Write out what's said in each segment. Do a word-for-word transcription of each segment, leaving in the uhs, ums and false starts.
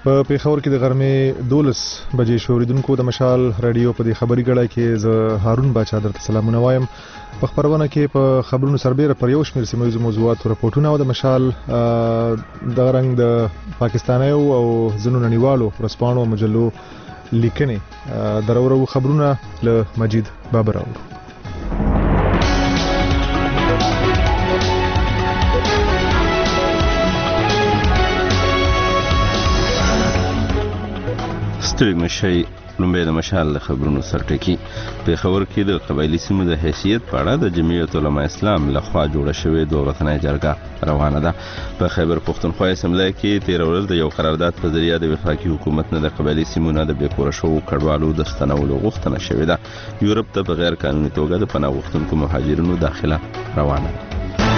په پیښور کې د غرمې دولس بجې شوریدونکو د مشال رادیو په دې خبري ګړۍ کې زه هارون باچا درته سلامونه وایم. په خبرونه کې په خبرونو سربېره پر یو شمېر سیمه ییزو موضوعاتو راپورټونه او د مشال د رنګ د پاکستانیو او ځینو نړیوالو ورځپاڼو او مجلو لیکنې درورو خبرونه له مجید بابر اورو. ستړي مشي لومبه د مشال د خبرونو سرټکی. پیښور کې د قبایلی سیمو د حیثیت په اړه د جمعیت العلماء اسلام لخوا جوړه شوې دوه ورځنۍ جرګه روانه ده. په خیبر پښتونخوا اسمبلی کې تیر ورځ د یو قرارداد په ذریعہ د وفاقي حکومت نه د قبایلی سیمو نه د بیکوره شوو کډوالو د ستنولو غوښتنه شوې ده. یورپ ته په غیر قانوني توګه د پناه غوښتونکو مهاجرینو داخله روانه ده.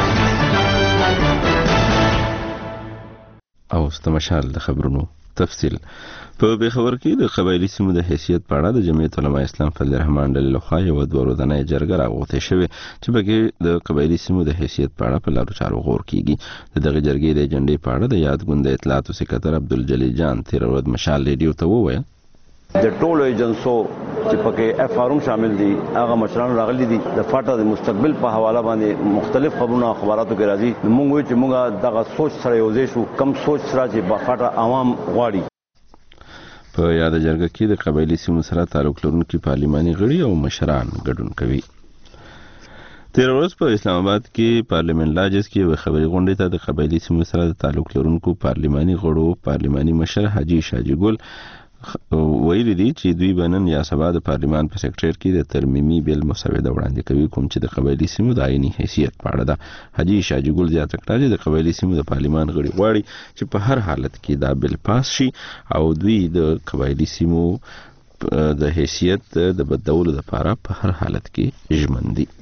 او ستمشال د خبرونو تفصیل. په پیښور کې د قبایلی سیمو د حیثیت په اړه د جمعیت العلماء اسلام فضل الرحمن ډلې لخوا یو دوه ورځنۍ جرګه راغوښتې شوې چې پکې د قبایلی سیمو د حیثیت په اړه په لارو چارو غور کیږي. د دغه جرګې د ایجنډې په اړه د یادګوند د اطلاعاتو سکرټر عبدالجلیل جان تیر ورځ مشال ریډیو ته وویل د ټولو ایجنسو چې پکې اف آر شامل دي هغه مشران راغلي دي د فاټا د مستقبل په حواله باندې مختلف خبرونه خبراتو کې راځي. موږ وایو چې موږ دغه سوچ سره یوځای شو کم سوچ سره چې په فاټا عوام غواړي. په یاد جرګه کې د قبایلی سیمو سره تعلق لرونکي پارلماني غړي او مشران ګډون کوي. تیر ورځ په اسلام آباد کې پارلیمنت لاجس کې یو خبري غونډه ته د قبایلی سیمو سره د تعلق لرونکو پارلماني غړو پارلماني مشر حاجی شاجی ګل ویلي دي چې دوی بنن یا سبا د پارلیمان په سیکریټریټ کې د ترمیمي بیل مسوده وړاندې کوي کوم چې د قبایلی سیمو د عیني حیثیت په اړه ده. حاجی شاجی ګل زیاته کړه چې د قبایلی سیمو د پارلیمان غړي غواړي چې په هر حالت کې دا بیل پاس شي او دوی د قبایلی سیمو د حیثیت د بدلولو لپاره په هر حالت کې ژمن دي.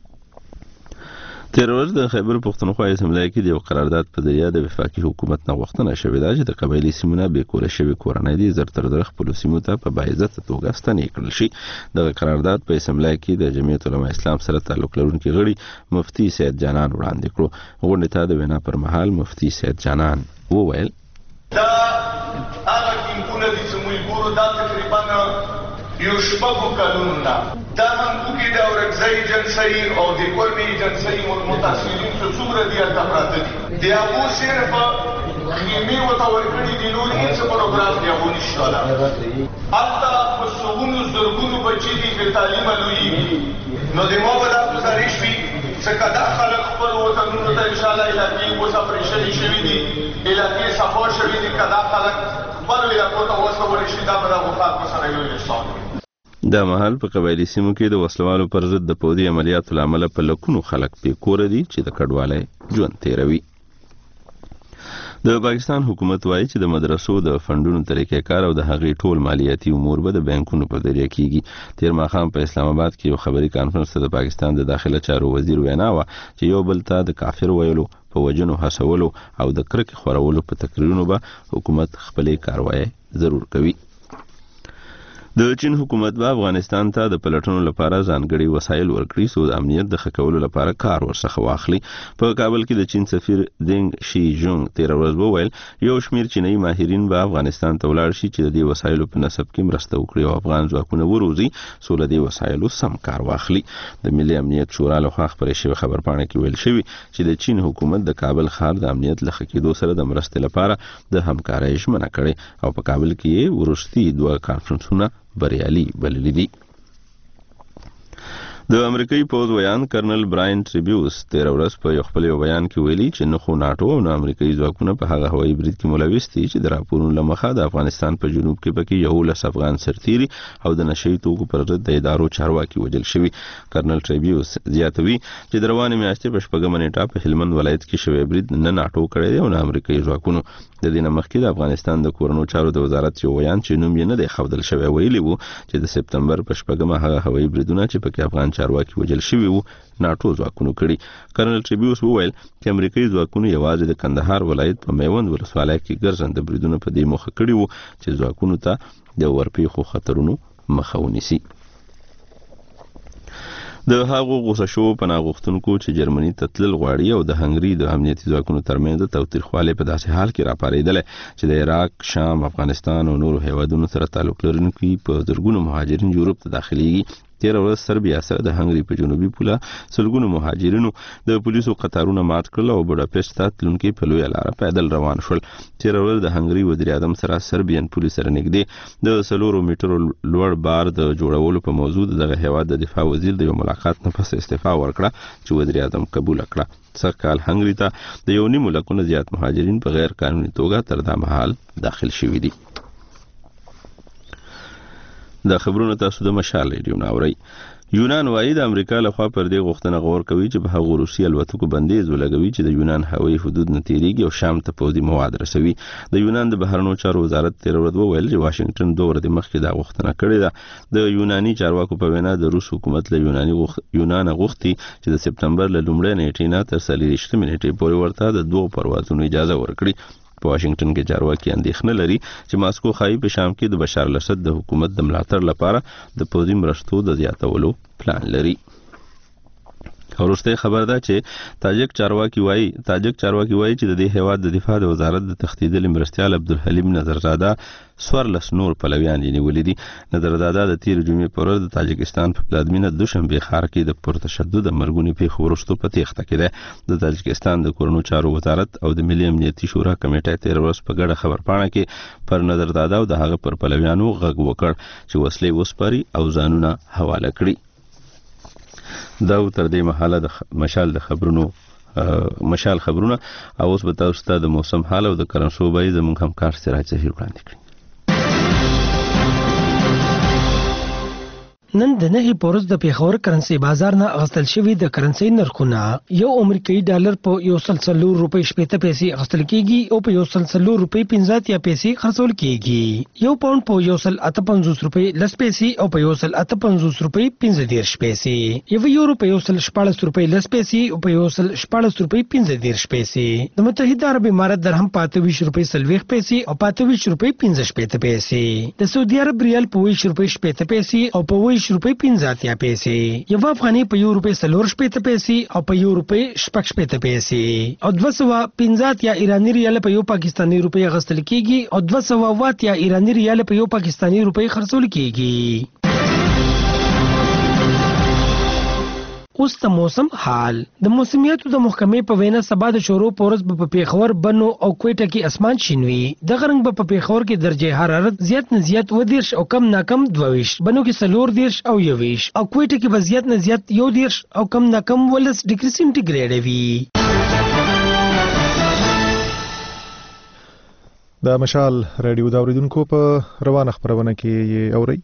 تیر ورځ د خیبر پښتونخوا اسمبلی کې د یو قرارداد په ذریعہ د وفاقي حکومت نه غوښتنه شوې ده چې د قبایلی سیمو نه بیکوره شوي کورنۍ دي زر تر زر خپلو سیمو ته په باعزته توګه ستنې کړل شي. دغه قرارداد په اسمبلی کې د جمعیت العلماء اسلام سره تعلق لرونکي غړي مفتي سید جانان وړاندې کړو. غونډې ته د وینا پر مهال مفتي سید جانان وویل دا هغه ټینګونه دي چې موږ ګورو دا تقریبا یو شپږو کلونو نه دا هم کوکې د اورکزۍ ایجنسۍ او د کورمې ایجنسۍ متاثرین څو څومره دي هلته پراته دي د هغو صرف خیمې ورته ورکړي دي نور هېڅ پروګرام د هغو نشته ده. هلته په سوونو زرګونو بچي دي بې تعلیمه لویېږي. نو د ما به دا ګزارش وي ځکه دا خلک خپل وطنونو ته انشاءالله علاقې اوس اپریشنې شوي دي علاقې صفا شوي دي که دا خلک خپلو علاقو ته واستولی شي دا به د هغو خلکو سره یو احسان وي. دا مهال په قبایلی سیمو کې د وسلوالو پر ضد د پودي عملیاتو له امله په لکونو خلک بیکوره دي چې د کډوالۍ ژوند تیروي. د پاکستان حکومت وایي چې د مدرسو د فندونو طریقې کار او د هغې ټول مالیاتي امور به د بانکونو په ذریعہ کیږي. تیر ماښام په اسلام آباد کې یو خبري کانفرنس ته د پاکستان د داخله چارو وزیر وینا وه چې یو بل ته د کافر ویلو په وجنو هڅولو او د کرکې خورولو په تقریرونو به حکومت خپلې کاروایی ضرور کوي. د چین حکومت به افغانستان ته د پلټنو لپاره ځانګړي وسایل ورکړي څو د امنیت د ښه کولو لپاره کار ورڅخه واخلي. په کابل کې د چین سفیر دینګ شي جونګ تیر ورځ وویل یو شمیر چینایي ماهرین به افغانستان ته ولاړ شي چې د دې وسایلو په نصب کې مرسته وکړي او افغان ځواکونه وروزي څو له دې وسایلو سم کار واخلي. د ملي امنیت شورا لخوا خپرې شوې خبرپاڼه کې ویل شوي چې د چین حکومت د کابل ښار د امنیت له ښه کېدو سره د مرستې لپاره د همکارۍ ژمنه کړې او په کابل کې یې وروستي دوه کانفرنسونه بریالي بللي دي. د امریکایي پوځ ویان کرنل براین ټریبیوس تیر ورځ په یو خپل بیان کې ویلي چې نه خو ناټو او نه امریکایي ځواکونه په هغه هوایي برید کې ملوث دي چې د راپورونو له مخه د افغانستان په جنوب کې پکې یولس افغان سرتیري او د نشه یي توکو پر ضد د ادارو چارواکي وژل شوي. کرنل ټریبیوس زیاتوي چې د روانې میاشتې په شپږمه نیټه په هلمند ولایت کې شوی برید نه ناټو کړی دی او نه امریکایي ځواکونو. د دې نه مخکې د افغانستان د کورنو چارو د وزارت یو ویان چې نوم یې نه دی ښودل شوی ویلي وو چې د سپتمبر په شپږمه هغه هوایي بریدونه چې پکې افغان چارواکي وژل شوي وو ناټو ځواکونو کړي. کرنل ټریبیوس وویل چې امریکایي ځواکونو یوازې د کندهار ولایت په میوند ولسوالۍ کې ګرځنده بریدونه په دې موخه کړي وو چې ځواکونو ته د ورپېښو خطرونو مخه ونیسي. د هغو غوسه شوو پناه غوښتونکو چې جرمني ته تلل غواړي او د هنګري د امنیتي ځواکونو ترمنځ د توترخوالي په داسې حال کې راپارېدل چې د عراق، شام، افغانستان او نورو هیوادونو سره تعلق لرونکي په زرګونو مهاجرین یورپ ته داخليږي. تیر ورځ سربیا سره د هنګري په جنوبي پوله سلګونو مهاجرینو د پولیسو قطارونه مات کړل او بډاپېسټ ته تلونکي په لویه لاره پیدل روان شول. تیر ورځ د هنګري وزیر اعظم سره سربیان پولیس سره نږدې د سلورو میټرو لوړ بار د جوړولو په موضوع دغه هیواد د دفاع وزیر د یو ملاقات نه پس استعفا ورکړه چې وزیر اعظم قبول کړه. څه کال هنګري ته د یو نیم لکونه زیات مهاجرین په غیر قانوني توګه تر دا مهال داخل شوي دي. د خبرونو تاسو د مشال ریډیو ناوري. یونان وايي د امریکا لخوا پر دې غوښتنه غور کوي چې په هغو روسي الوتکو بندیز ولګوي چې د یونان هوایي حدود نه تیریږي او شام ته پوځي مواد رسوي. د یونان د بهرنیو چارو وزارت تیر ورځ وویل چې واشنگټن دوه ورځې مخکې دا غوښتنه کړې ده. د یوناني چارواکو په وینا د روس حکومت له یوناني غوښ... یونان غوښتي چې د سپتمبر له لومړۍ نیټې نه تر څلوېښتمې نیټې پورې ورته د دوه پروازونو اجازه ورکړي. په واشنگټن کې چارواکي اندېښنه لري چې ماسکو ښایي په شام کې د بشار الاسد د حکومت د ملاتړ لپاره د پوځي مرستو د زیاتولو پلان لري. وروسته خبر ده چې تاجک چارواکي وایي تاجک چارواکي وایي چې د دې هیواد د دفاع د وزارت د تښتېدلي مرستیال عبدالحلیم نظرزاده څوارلس نور پلویان یې نیولي دي. نظرزاده د تیر جمعې په ورځ د تاجکستان په پلازمینه دوشنبې ښار کې د پرتشدد مرګونې پیښو وروسته په تېښته کې دی. د تاجکستان د کورنیو چارو وزارت او د ملي امنیتي شورا کمیټې تیر ورځ په ګډه خبرپاڼه کې پر نظرزاده او د هغه پر پلویانو غږ وکړ چې وسلې وسپاري او ځانونه حواله کړي. دا تر دې مهاله د مشال د خبرونو مشال خبرونه او اوس به تاسو ته د موسم حال او د کرنسو به زموږ همکار سراج ظهیر وړاندې کړي. نن د نهي پورز د پیښور کرنسي بازار نه اغستل شوی د کرنسي نرخونه یو امریکایي ډالر په یو سل څلور روپۍ شپېته پیسې اغستل کیږي او په یو سل څلور روپۍ پنځه اتیا پیسې خرڅول کیږي. یو پاوند په یو سل اته پنځوس روپۍ لس پیسې او په یو سل اته پنځوس روپۍ پنځه دېرش پیسې. یو یورو په یو سل شپاړس روپۍ لس پیسې او په یو سل شپاړس روپۍ پنځه دېرش پیسې. د متحده عرب امارات درهم په اته ویشت روپۍ څلوېښت پیسې او په اته ویشت روپۍ پنځه شپېته پیسې. د سعودي عرب ریال په ویشت روپۍ شپېته پیسې او په ویشت روپۍ پنځه اتیا پیسې. یو افغاني په یو روپۍ څلور شپېته پیسې او په یو روپۍ شپږ شپېته پیسې. او دوه سوه پنځه اتیا ایراني ریال په یو پاکستاني روپۍ اخیستل کیږي او دوه سوه اوه اتیا ایراني ریال په یو پاکستاني روپۍ خرڅول کیږي. اوس د موسم حال. د موسمیاتو د محکمې په وینا سبا د شورو پورز په پیښور، بنو او کوټه کې اسمان شین وي. د غرنګ په پیښور کې درجه حرارت زیات نه زیات و دیرش او کم نه کم دوه ویشت، بنو کې څلور دیرش او یو ویشت او کوټه کې به زیات نه زیات یو دیرش او کم نه کم ولس ډیګري سنټیګریډ وي. د مشال رادیو دا اوریدونکو په روانه خبرونه کې یې اوري.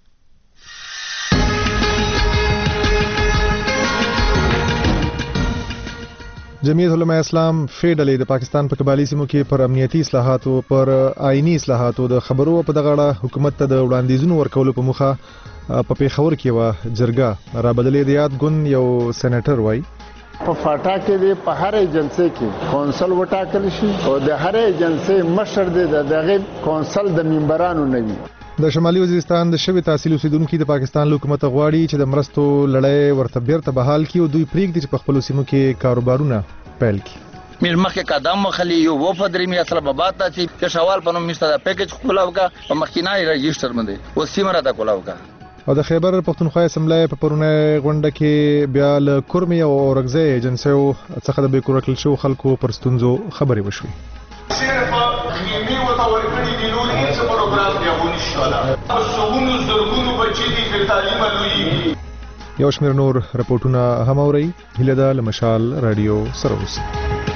جمعیت علماء اسلام فیډلې د پاکستان په قبایلی سیمو کې پر امنیتي اصلاحاتو پر آئینی اصلاحاتو د خبرو په دغه اړه حکومت ته د وړاندیزونو ورکولو په موخه په پیښور کې و جرګه را بدلې. د یاد ګوند یو سېنیټر وایي په فاټا کې د په هر ایجنسی کې کونسل وټاکل شي او د هر ایجنسی مشر د دغه کونسل د ممبرانو نه وي. د شمالي وزیرستان د شوی تحصیل اوسیدونکو د پاکستان حکومت غواړي چې د مرستو لړۍ ورته بیرته بحال کړي او دوی پریږدي چې په خپل سیمو کې کاروبارونه پیل کړي. میر مخکې قدم مخلي یو وفد رمی اصل بابات چې کشوال په نوم مستدا پیکج خپلوګه په مخکینای رجستر باندې و سیمره د کولاوګه. او د خیبر پختونخوا اسمبلی په پرونه غونډه کې بیا ل کورمي او اورګزی ایجنسیو څخه د بیکورکل شو خلکو پر ستونزو خبرې وشوي. صرف خیمه وتور کړي دي نور هیڅ پروګرام دی ونشاله او څومره زرګونو بچي دي په تعلیم لوي. یو شمېر نور رپورټونه هم اوري. هیله ده له مشال رادیو سره اوسئ.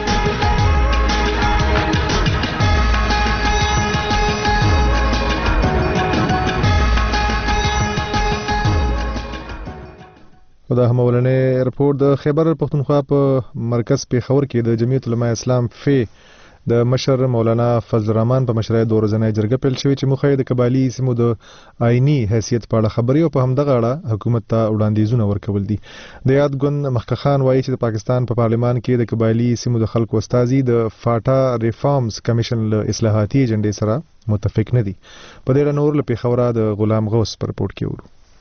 او دا هم ولنې رپورټ د خیبر پختونخوا په مرکز پیښور کې د جمعیت علماء اسلام فی د مشر مولانا فضل الرحمن په مشرۍ د ورځنۍ جرګه پیل شوې چې مخه د قبایلی سیمو د آئینی حیثیت په اړه خبرې او په همدغه اړه حکومت ته وړاندیزونه ورکول دي. د یاد ګوند مخکښ خان وایي چې د پاکستان په پا پارلمان کې د قبایلی سیمو د خلکو استازي د فاټا ریفارمز کمیشن له اصلاحاتي ایجنډې سره متفق نه دي. په دې اړه نور له پیښوره د غلام غوث پر رپورټ کې ورو.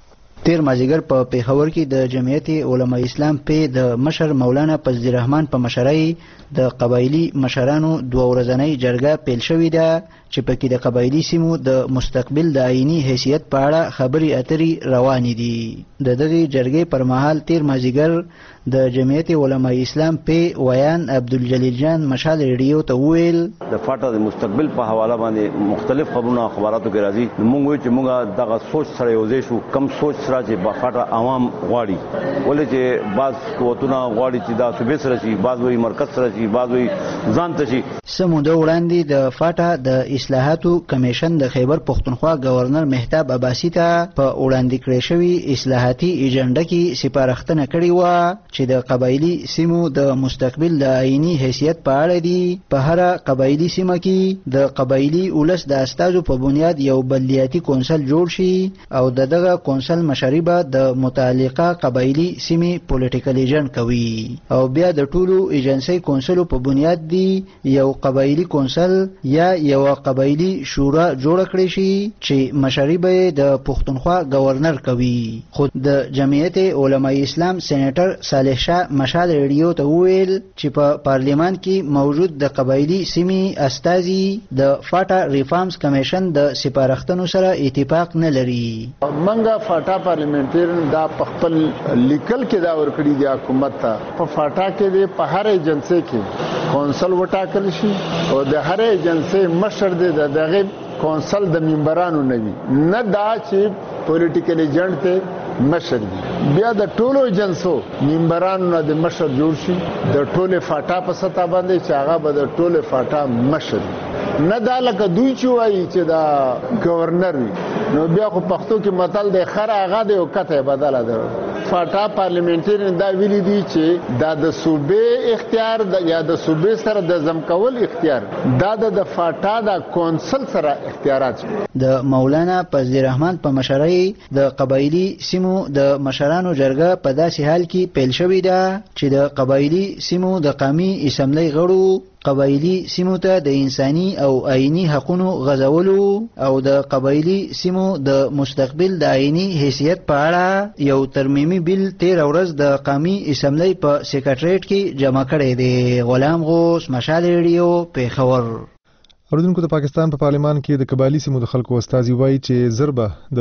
تیر مازیګر په پیښور کې د جمعیت علماء اسلام په د مشر مولانا فضل الرحمن په مشرۍ د قبایلی مشرانو دوه ورځنۍ جرګه پیل شوې ده چې پکې د قبایلی سیمو د مستقبل د آئینی حیثیت په اړه خبرې اترې روانې دي. د دغې جرګې پر مهال تیر مازیګر د جمعیت علماء اسلام په ویان عبدالجلیل جان مشال ریډیو ته وویل د فاټا د مستقبل په حواله باندې مختلف خبرونه خبراتو کې راځي. موږ وایو چې موږ دغه سوچ سره یوځای شو، کم سوچ سره چې په فاټا عوام غواړي، ولې چې بعض قوتونه غواړي چې دا صوبې سره شي، بعض وایي مرکز سره شي، بعض وایي ځان ته شي. څه موده وړاندې د فاټا د اصلاحاتو کمیشن د خیبر پښتونخوا گورنر مهتاب عباسي ته په وړاندې کړې شوې اصلاحاتي ایجنډه کې سپارښتنه کړې وه چې د قبایلی سیمو د مستقبل د آئینی حیثیت په اړه دي. په هر قبایلی سیمه کې د قبایلی ولس د استازو په بنیاد یو بلدیاتي کونسل جوړ شي او د دغه کونسل مشري به د متعلقه قبایلی سیمې پولیټیکل ایجنټ کوي او بیا د ټولو ایجنسۍ کونسلو په بنیاد دی یو قبایلی کونسل یا یو قبایلی شورا جوړ کړی شي چې مشري به د پښتونخوا گورنر کوي. خود د جمعیت علماء اسلام سېنیټر صالح شاه مشال ریډیو ته وویل چې په پارلیمان کې موجود د قبایلی سیمې استازي د فاټا ریفارمز کمیشن د سپارښتنو سره اتفاق نه لري. منګه فاټا پارلیمنټریان دا خپل لیکل کې دا ورکړي د حکومت ته په فاټا کې د په هر ایجنسي کې کونسل وټاکل شي او د هر ایجنسي مشر د دغه کونسل د ممبرانو نه وي، نه دا چې پولیټیکل ایجنټ ته مشر دی. بیا د ټولو ایجنسو ممبرانو نه د مشر جوړ شي د ټوله فاټا په سطح باندې چې هغه به د ټوله فاټا مشر نه دا لکه دوی چې وایي چې دا گورنر وي. نو بیا خو پښتو کې متل دی خر هغه دی او کته بدله ده. فاټا پارلیمنټریان دا ویلي دي چې دا د صوبې اختیار یا د صوبې سره د ضم کول اختیار دا د فاټا د کونسل سره اختیارات. د مولانا فضل الرحمن په مشرۍ د قبایلی سیمو د مشرانو جرګه په داسې حال کې پیل شوې ده چې د قبایلی سیمو د قومي اسمبلی غړو قبایلی سیمو ته د انساني او آئینی حقوقو غځولو او د قبایلی سیمو د مستقبل د آئینی حیثیت په اړه یو ترمیمي بیل تیر ورځ د قومي اسمبلی په سیکریټریټ کې جمع کړی دی. غلام غوث مشال ریډیو پیښور. اوریدونکو د پاکستان په پارلیمان کې د قبایلی سیمو د خلکو استازي وایي چې ضربه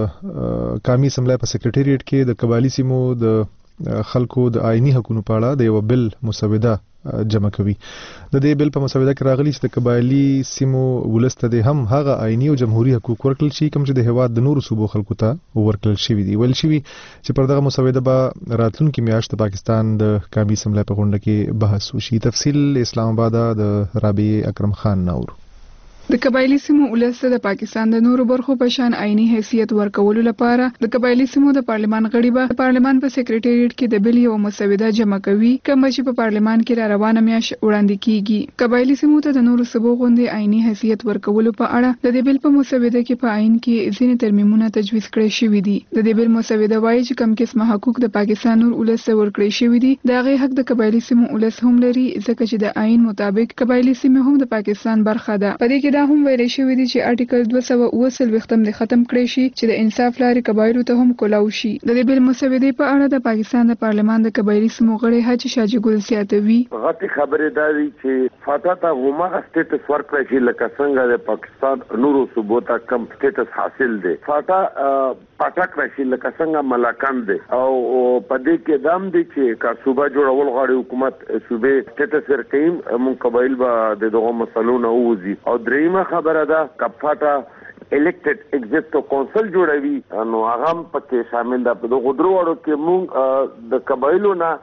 د قومي اسمبلی په سیکریټریټ کې د قبایلی سیمو د خلکو د آئینی حقوقو په اړه د یو بل مسوده جمع کوي. د دې بل په مسوده کې راغلي چې د قبایلی سیمو ولسته د هم هغه آئینی او جمهوریت حقوق ورکړل شي کوم چې د هیواد د نورو صوبو خلکو ته ورکړل شوي دي. ویل شوي چې پر دغه مسوده به راتلونکي میاشت د پاکستان د قومي اسمبلی په غونډه کې بحث وشي. تفصیل اسلام آباد د رابعه اکرم خان نور. د قبایلی سیمو ولس د پاکستان د نورو برخو په شان آئینی حیثیت ورکولو لپاره د قبایلی سیمو د پارلیمان غړي به د پارلیمان په سیکریټریټ کې د بل یو مسوده جمع کوي کوم چې په پارلیمان کې را روانه میاشت وړاندې کیږي. قبایلی سیمو ته د نورو صوبو غوندې آئینی حیثیت ورکولو په اړه د دې بل په مسوده کې په آئین کې ځینې ترمیمونه تجویز کړي شوي دي. د دې بل مسوده وایي چې کوم قسمه حقوق د پاکستان نور ولس ته ورکړي شوي دي د هغې حق د قبایلی سیمو ولس هم لري ځکه چې د آئین مطابق قبایلی سیمې هم د پاکستان برخه ده. په دې کې دا هم ویل شوی دي چې آرټیکل دوه سوه اووه څلوېښتم د ختم کړی شي چې د انصاف لارې قبایلو ته هم کولاو شي. د دې بل مسودې په اړه د پاکستان د پارلمان د قبایلي سیمو غړي حاجي شاجي ګل زیاتوي. غټي خبرې دا دي چې فاټا ته هماغه سټیټس ورکړی شي لکه څنګه د پاکستان نورو صوبو ته کم سټیټس حاصل دی. فاټا پټاک راشي لکه څنګه ملاکان دی او په دې کې دام دي چې کا صوبه جوړول غواړي حکومت صوبې سټیټس ورکړي مون قبایل به دغه مسلو نه وځي. او دریمه خبره ده کفاټا الیکټډ ایگزیکټیو کونسل جوړوي نو هغه هم پکې شامل ده. په دغه درو وړو کې مونږ د قبایلو نه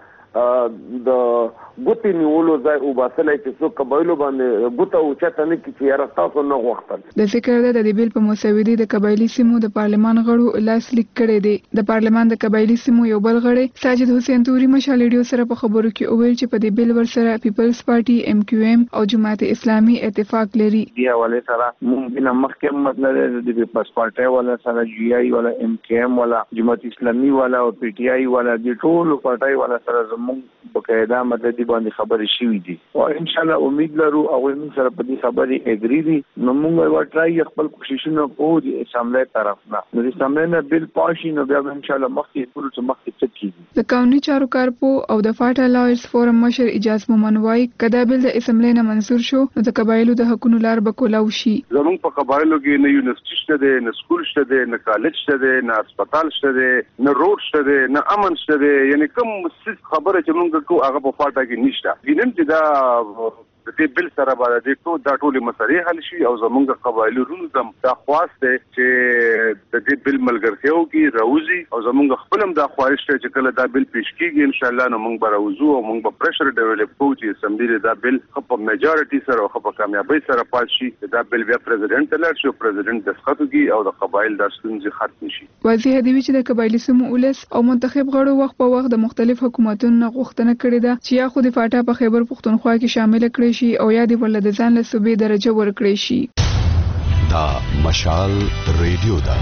د ګوتې نیولو ځای وباسلی چې څوک قبایلو باندې ګوته اوچته نه کړي چې یاره تاسو نه غوښتل. د ذکر ده د دې بیل په مسودې د قبایلي سیمو د پارلمان غړو لاس لیک کړی دی. د پارلمان د قبایلي سیمو یو بل غړی ساجد حسین توري مشال ریډیو سره په خبرو کې وویل چې په دې بیل ورسره پیپلز پارټي ایم کیو ایم او جماعت اسلامي اتفاق لري. دی حواله سره مونږ نه مخکې مطلب د پیپلز پارټي ولا سره جی آی ولا ایم کیو ایم ولا جماعت اسلامي ولا او پی ټی آی ولا د ټولو پارټي ولا سره موږ بقاعده مددي باندې خبرې شوې دي او ان شاء الله امید لرو او موږ سره په دې خبرې اګری دي نو موږ ورټرای خپل کوششونه کوو د اسمبلی طرف نه نو د اسمبلی نه بل پاشي نو بیا ان شاء الله مخکې ټول څه مخکې څه کیږي د قانوني چارو کارپو او د فاټا لایرز فورم مشر اجاز مومن وای کدا بل د اسمبلی نه منظور شو نو د قبایلو د حقوقو لار به کولاو شي زموږ په قبایلو کې نه یونیورسيټي شته ده نه سکول شته ده نه کالج شته ده نه هسپتال شته ده نه روډ شته ده نه امن شته ده یعنی کوم خبره چې موږ کو هغه په فاټا کې نشته ګینم چې دا د دې بل سره باندې د ټول دا ټول مسلې حل شي او زمونږ قبایلو رونو زم دا خواسته چې د دې بل ملګرتیاو کې راوځي او زمونږ خپلم دا خواهش ته چې کله دا بل پیش کیږي ان شاء الله نو موږ به راوځو او موږ به پرشر ډیولپ کوو چې اسمبلی دا بل په میجارټي سره او په کامیابی سره پات شي دا بل بیا پریزیدنت ته شي پریزیدنت دسخط کوي او د قبایل د ستونزې ختم شي واضح دی چې د قبایلی سیمو ولس او منتخب غړو وخت په وخت د مختلف حکومتونو غوښتنه کړې ده چې یا خو د فاټا په خیبر پختونخوا کې شامل کړي شي او یا د ولله د ځان له صوبې درجه ورکړي شي دا مشال ریډیو دا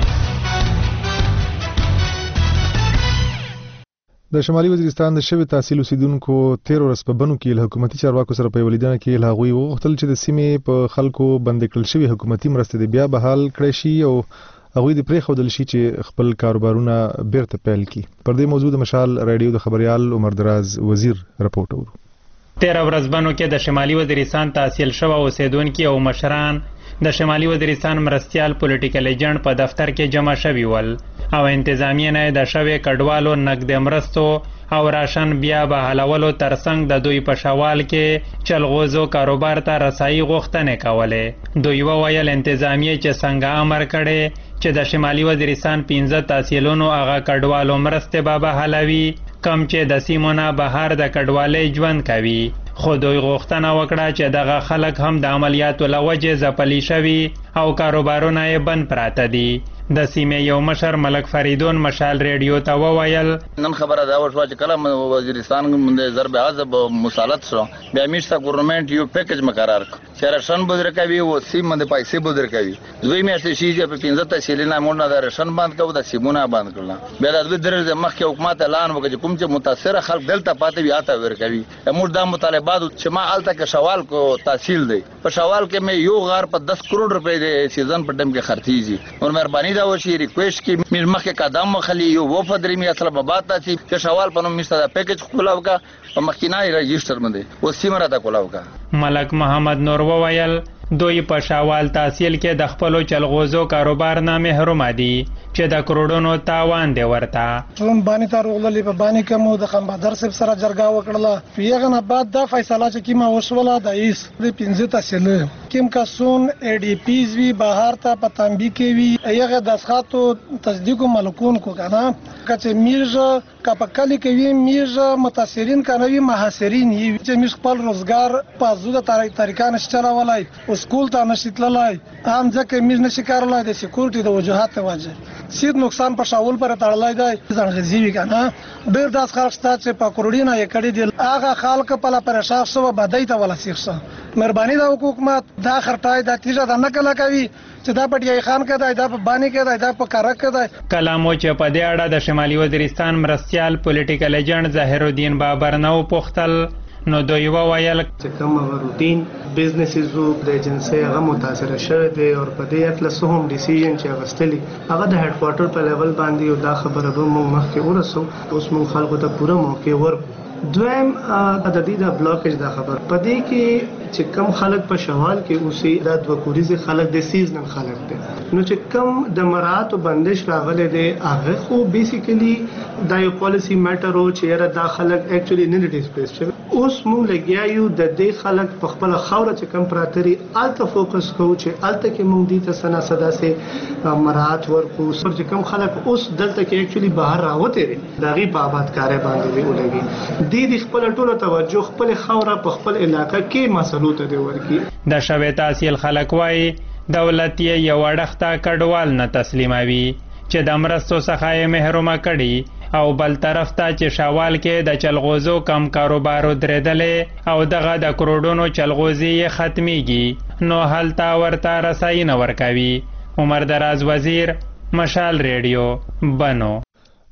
د شمالي وزیرستان د شوی تحصیل اوسیدونکو تیر ورځ په بنو کې له حکومتي چارواکو سره په ولیدنه کې له هغوی وغوښتل چې د سیمې په خلکو بندي کړل شوی حکومتي مرستې د بیا بحال کړي شي او هغوی د پرېښودل شي چې خپل کاروبارونه بیرته پیل کړي. پر دې موضوع د مشال ریډیو د خبريال عمر دراز وزیر رپورټ ورو. تیر ورځ بنو کې د شمالي وزیرستان تحصیل شوی اوسیدونکي او مشران د شمالي وزیرستان مرستيال پولیټیکل ایجنټ په دفتر کې جمع شوي ول او انتظامیه نه د شوی کډوالو نقد مرستو او راشن بیا به حلولو ترڅنګ د دوی په شوال کې چلغوزو کاروبار ته رسایي غوښتنې کولې. دوی وویل انتظامیه چې څنګه امر کړي چې د شمالي وزیرستان پنځه تحصیلونو هغه کډوالو مرستې به بحالوي کم چې د سیمو نه بهر د کډوالۍ ژوند کوي. خو دوی غوښتنه وکړه چې دغه خلک هم د عملیاتو له وجې ځپلي شوي او کاروبارونه یې بند پراته دي. د سیمې یو مشر ملک فریدون مشال ریډیو ته وویل نن خبره دا وشوه چې کله وزیرستان د ضرب عذاب مسالط شو بیا میشته ګورنمنت یو پیکج مقرر کړ چې راشن به درکوي او سیم د پیسې به درکوي. دوی میاشتې شي چې په پنځه تحصیلونه موږ نه د راشن بند کوو د سیمونه بند کړل. بیا د دوی درې مخکې حکومت اعلان وکړ کوم چې متاثر خلک دلته پاتې وي اته ورکوي. موږ دا مطالبات چې ما الته کې شوال کو تحصیل دی په شوال کې مې یو غار په دس کروڑ روپے د سیزن په ټیم کې خرڅیږي اور مهرباني دا وشي ریکویسټ کې مې مخکې قدم مخلي یو وفد رمي اصل بابات تاسي چې شوال په نوم مشته د پیکج کولاو کا په مخکینای رجستر باندې او سیمره دا کولاو کا. ملک محمد نور وویل دوی په شوال تحصیل کې د خپلو چلغوزو کاروبار نه محروم دي چې د کروڑونو تاوان دی ورته. چون باندې تر وغللی په باندې کوم د خنبادر سب سره جرګه وکړه پیغه نه بعد دا فیصله چې کیما وشوله د ایس د پنځه تحصیل کیم کسون ای ډی پیز وی بهر ته پتامبی کې وی ایغه د اسخاتو تصدیق ملکون کو کنه کچ میرزه کپکلی کوي میرزه متاثرین کنوي محاصرین یې چې مش خپل روزګار په زوده طریقه نشته ولای سکول ته نشیتلای هم ځکه میز نشي کارلای د سکیورټي د وجوهات وجه سید نقصان په شاول پر تړلای دی ځنغځي وی کنه ډیر داس خلک ستاسو چې په کروڑینه یې کړی دی هغه خلک په لا پرشاف سو بدای ته ولا سیخه مهرباني د حکومت دا خرټای د تیجه د نکله کوي چې دا پټي خان کې دا د باندې کې دا په کار کې دا کلامو چې په دې اړه د شمالي وزیرستان مرستيال پولیټیکل ایجنټ ظاهر الدین بابر نو پختل نو دوی وویل چې کوم روټین بزنسز وو د ایجنسی هغه متاثر شوی دی او په دې اطلاع هم ډیسیژن چې غستلی هغه د هډ کوارټر په لیول باندې او دا خبره به موږ مخکې ورسو اوس موږ خلکو ته پوره موقع ورکو. دویم د دې د بلاکیج دا خبر پدې کې چې کم خلک په شوال کې اوسې د دوه کوریزي خلک د سیزنل خلک دي نو چې کم د مرات او بندش راغلي دي هغه خو بیسیکلی دا یو پالیسی میټر او چې دا خلک اکچولی نه ډیسپلیس شي. اوس موږ لګیا یو د دې خلک په خپل خوره چې کم پراتري الته فوکس کوو چې الته کې موږ دې ته سنا صدا سه مرات ورکو سر چې کم خلک اوس دلته کې اکچولی بهر راوته دي دغه په آبادکاري باندې ولګي د دې خپل ټولو توجه خپل خوره په خپل علاقې کې مسلو ته دی ورکی. د شوی تحصیل خلک وای دولت یې یو اړخته کډوال نه تسلیموي چې د مرستو څخه یې محرومه کړي او بل طرف ته چې شوال کې د چلغوزو کم کاروبارو درېدلې او دغه د کروڑونو چلغوزي یې ختميږي نو هلته ورته رسایي نه ورکوي. عمر دراز وزیر مشال ریډیو بنو.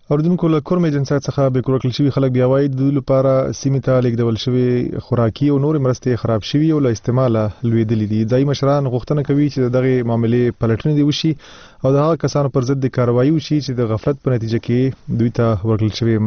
اوردونکو له کورمې جنسیت څخه به کورکل شوی خلک بیا وایي د لپاره سیمې ته لیږدول شوی خوراکي او نور مرستې خراب شوی او له استعماله لویدلې دي. ځایي مشران غوښتنه کوي چې دغه معاملې پلټنې دی وشي او د هغه کسانو پر ضد کاروایی وشي چې د غفلت په نتیجه کې دوی ته ورکړل شوی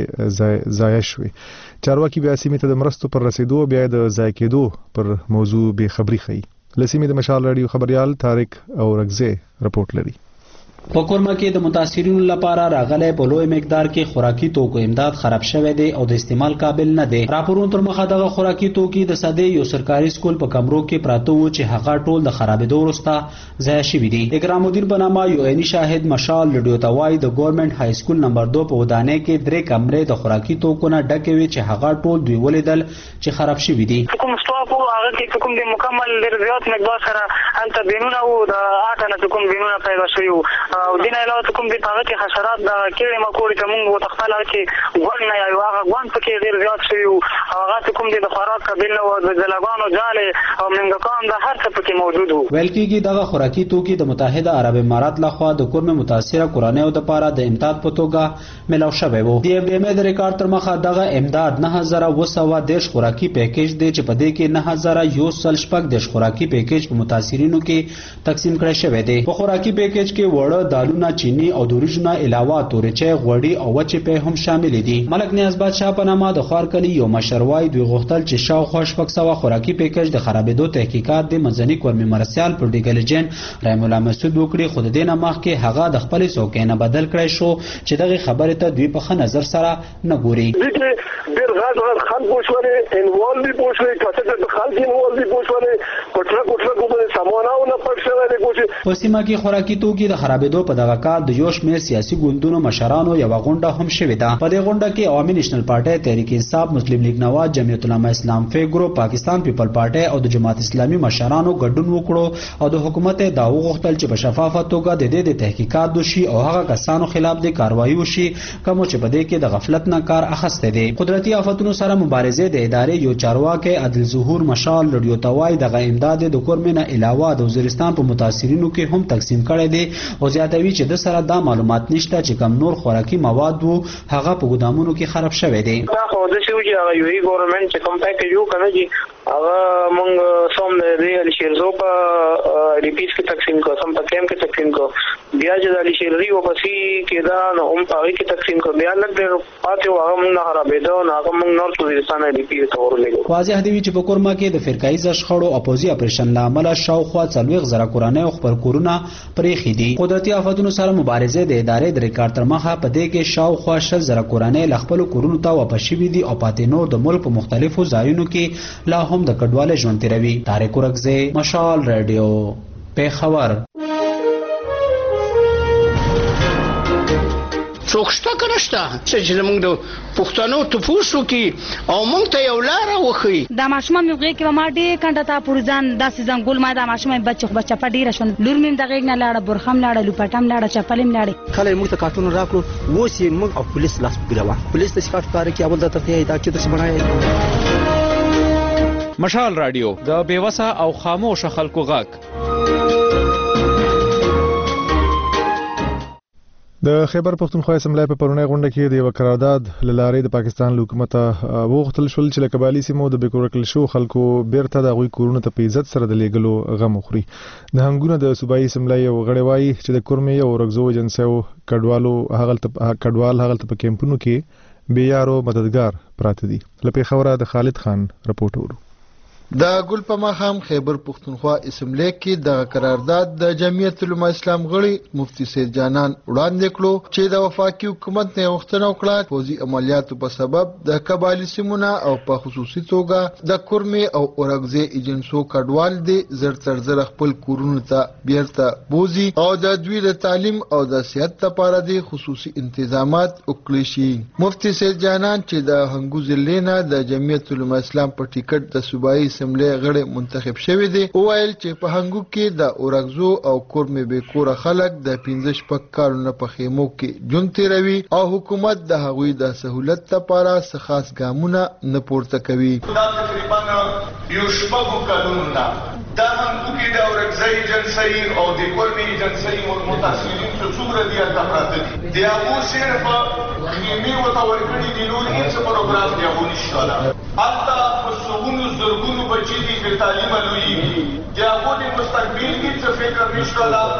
مرستې ضایع شوي. چارواکي بیا سیمې ته د مرستو پر رسیدو بیا د ضایع کېدو پر موضوع بې خبري ښیي. له سیمې د مشال رادیو خبريال طارق اورغزه رپورټ لري. په کورما کې د متاثرینو لپاره راغلي په لوی مقدار کې خوراکي توکو امداد خراب شوی دی او د استعمال قابل نه دی. راپورونو تر مخه دغه خوراکي توکي د ساده یو سرکاري سکول په کمرو کې پراته وو چې هغه ټول د خرابېدو وروسته ضایع شوي دي. اکرام الدین بنامه یو عیني شاهد مشال رادیو ته وایي د ګورنمنت های سکول نمبر دو په ودانۍ کې درې کمرې د خوراکي توکو نه ډکې وي چې هغه ټول دوی ولیدل چې خراب شوي دي. کوم سټاپ هغه کې کوم د مکمل ډېر زیات مقدار سره انت بینونه او د اټه نه کوم بینونه پیدا شوي او دین علاوه کوم دي هغه کې حشرات د کېړې مکوړې ته موږ وتخپل چې ګوند نه یو هغه ګوند پکې ډېر زیات شوي او هغه کوم دي د خوراک قابل نه و د جلګانو جالې او منګکان د هر څه پکې موجود وو. ویل کېږي دغه خوراکي توکي د متحده عرب امارات لخوا د کورمې متاثره کورنیو لپاره د امداد په توګه ملاو شوی وو. د اف ډي ام د ریکارډ تر مخه دغه امداد نه هزار و سوه دیش خوراکي پیکیج دی چې په دې کې نه هزار یو سل شپږ دیش خوراکي پیکیج په متاثرینو کې تقسیم کړی شوی دی. په خوراکي پیکیج کې وړه دالونه چینی او د اوریجنا علاوه تورچې غوړي او وچې په هم شامل دي. ملک نیاز بادشاه په نامه د خوارکلی یو مشروای دوی غوښتل چې شاوخوا شپږ سوه خوراکي پیکیج د خرابېدو تحقیقات د منځني کورمې مرستیال پروډیګل جن رحم الله مسعود وکړي. خو د دې نه مخکې هغه د خپل څوکۍ نه بدل کړی شو چې دغه خبره ته دوی په ښه نظر سره نه ګوري. ډېر غټ غټ خلک پوښتنه انوال دي پوښتنه کاته د خلک انوال دي پوښتنه کوټه کوټه کومه سامانونه پټ شوی دی. په سیمه کې خوراکي توکي د خرابېدو په دغه کال د یو شمېر سیاسي ګوندونو مشرانو یو غونډه هم شوې ده. په دې غونډه کې عوامي نېشنل پارټي، تحریک انصاف، مسلم لیگ نواز، جمعیت العلماء اسلام فی ګروپ، پاکستان پیپل پارټي او د جماعت اسلامي مشرانو ګډون وکړو او د حکومت دا وغوښتل چې په شفافه توګه د دې د تحقیقات وشي او هغه کسانو خلاف د کاروایی وشي کوم چې په دې کې د غفلت نه کار اخیسته دي. قدرتي آفتونو سره مبارزه د ادارې یو چارواکي عادل ظهور مشال رادیو توای دغه امداد د کورمې نه علاوه د وزیرستان په متاثرینو کې هم تقسیم کړی دی او زیاتوي چې د سره دا معلومات نشته چې کم نور خوراکي مواد وو هغه په ګودامونو کې خراب شوی دی. دا خو د شو چې هغه یوې ګورنمنت چې کوم پیکیج یو کنه چې هغه مونږ سوم د دې شیرزو په ریپیټ کې تقسیم کو سم په کیم کې تقسیم کو بیا چې د شیرزي او پسې کې دا نو هم په کې تقسیم کو بیا لګ ډېر پاتې و هغه مونږ نه خرابېدو نو هغه مونږ نور وزیرستان ریپیټ ته ورلګو. واضح دی چې په کورما کې د فرقایي شخړو او پوزي اپریشن لامل شاوخوا څلوېښت زره کورنۍ او خپل کورونه پرېښي دي. قدرتي آفتونو سره مبارزه د ادارې د ریکارډ تر مخه په دې کې شاوخوا شل زره کورنۍ له خپلو کورونو ته واپس شوي دي او پاتې نور د ملک په مختلفو ځایونو کې لا هم د کډوالۍ ژوند تېروي. طارق اورغزه، مشال رادیو، پیښور. څوک شته که نشته چې موږ د پښتنو تپوس وکړي او موږ ته یو لاره وښیي. دا ماشومان مې غېږ کې به ما ډېر کنډه ته پورې ځان داسې ځنګول ما دا ماشوم مې بچه خو به چپه ډېره شوه. لور مې هم د غېږ نه لاړه، برخه هم لاړه، لوپټه هم لاړه، چپل هم لاړې. کله یې موږ ته کارټون راکړو اوس یې موږ او پولیس لاس ګروان پولیس ته کارت کار کوي اول درته یې دا چې تاسو بنای. مشال رادیو د بیوسه او خاموش خلکو غږ. د خیبر پښتونخوا اسمبلی په پرونی غونډه کې د یو قرارداد لارې د پاکستان له حکومت وغوښتل شول چې له قبایلي سیمو د بیکورکل شو خلکو بیرته د غوي کورونه ته په عزت سره د لیګلو غم خوري. د هنګونه د صوبایي اسمبلی یو غړی وایي چې د کورمې او رغزو جنسو کډوالو هغه کډوال هغه په کیمپونو کې بیارو مددگار پراته دي. لپاره خبره د خالد خان رپورټ ورو. د ګل په ماښام خیبر پښتونخوا اسمبلی کې د قرارداد د جمعیت العلماء اسلام غړي مفتی سید جانان وړاندې کړو چې د وفاقي حکومت نه غوښتنه وکړه فوزي عملیاتو په سبب د قبایلي سیمونه او په خصوصي توګه د کورمې او اورغزي ایجنسو کډوال دي زر تر زر خپل کورونو ته بیرته بوزي او د دوی د تعلیم او د صحت لپاره د خصوصي انتظامات وکړي شي. مفتی سید جانان چې د هنګو ضلع نه د جمعیت العلماء اسلام په ټیکټ د صوبایي اسمبلی غړي منتخب شوی دی وویل چې په هنګو کې د اورغزو او کورمې به کور خلک د پنځه شپږ کارونه په خیمو کې ژوند تیروي او حکومت د هغوی د سہولت لپاره څه خاص ګامونه نه پورته کوي. دا تقریبا یو شپږ کلونه دا منطقې د اورکزۍ ایجنسۍ او د کورمې ایجنسۍ متاثرین چې څومره دي هلته پراته دي د هغو صرف خیمې ورته ورکړي دي، نور هېڅ پروګرام د هغو نشته ده. هلته په سلګونو زرګونو بچي دي بې تعلیمه لویېږي، د هغو د مستقبل کې څه فکر نشته ده،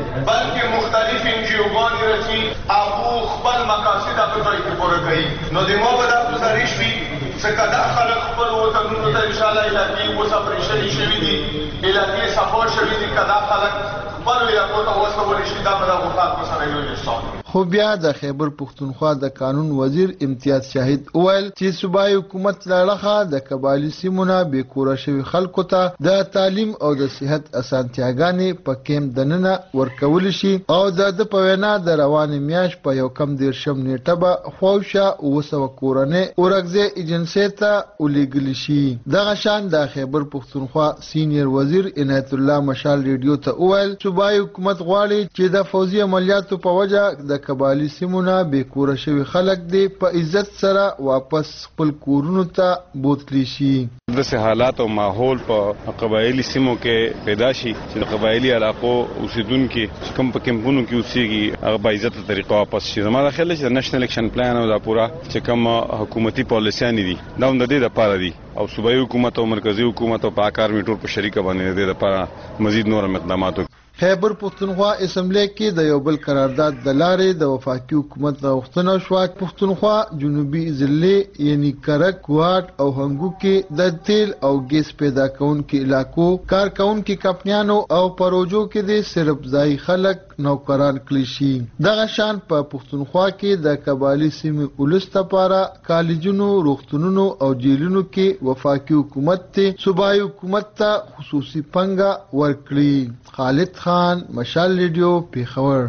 بلکې مختلف انجیوګانې راځي، هغو خپل مقاصد هغه ځای کې پوره کوي. نو د ما به دا ګزارش وي ځکه دا خلک خپل وطنونو ته انشاءالله علاقې اوس اپریشنې شوي دي، علاقې صفا شوي دي. که دا خلک خپل علاقو ته واستولی شي دا به د هغو خلکو سره یو احسان وي. خو بیا د خیبر پښتونخوا د قانون وزیر امتیاز شاهد وویل چې صوبایي حکومت له اړخه د قبایلي سیمو نه بې کوره شوي خلکو ته د تعلیم او د صحت اسانتیاګانې په کیمپ دننه ورکولی شي او د ده په وینا د روانې میاشت په یو کم دېرشم نیټه به خواوشا اوه سوه کورنۍ اورکزۍ ایجنسۍ ته ولېږلي شي. دغه شان د خیبر پښتونخوا سینیر وزیر عنایت الله مشال ریډیو ته وویل صوبایي حکومت غواړي چې د فوزي عملیاتو په وجه د قبایلي سیمو نه بې کوره شوي خلک دې په عزت سره واپس خپل کورونو ته بوتلی شي. داسې حالات او ماحول په قبایلي سیمو کې پیدا شي چې د قبایلي علاقو اوسیدونکي چې کوم په کیمپونو کې اوسېږي هغه په عزته طریقه واپس شي. زما دا خیال دی چې د نېشنل اکشن پلان او دا پوره چې کوم حکومتي پالیسیانې دي دا هم د دې دپاره دي او صوبایي حکومت او مرکزي حکومت او په کار میټور په شریکه باندې د دې دپاره مزید نور اقدامات وکړي. خیبر پښتونخوا اسمبلی کې د یو بل قرارداد د لارې د وفاقي حکومت غوښتنه شوه پښتونخوا جنوبي ضلع یعنی کرک، کوهاټ او هنګو کې د تیل او ګیس پیدا کوونکو علاقو کارکوونکي کمپنیانو او پروژو کې د صرف ځایي خلک نوکران کړي شي. دغه شان په پښتونخوا کې د قبایلي سیمې ولس لپاره کالجونو، روغتونونو او جیلونو کې وفاقي حکومت ته صوبایي حکومت ته خصوصي پنګه ورکړي. خالد خان، مشال ریډیو، پیښور.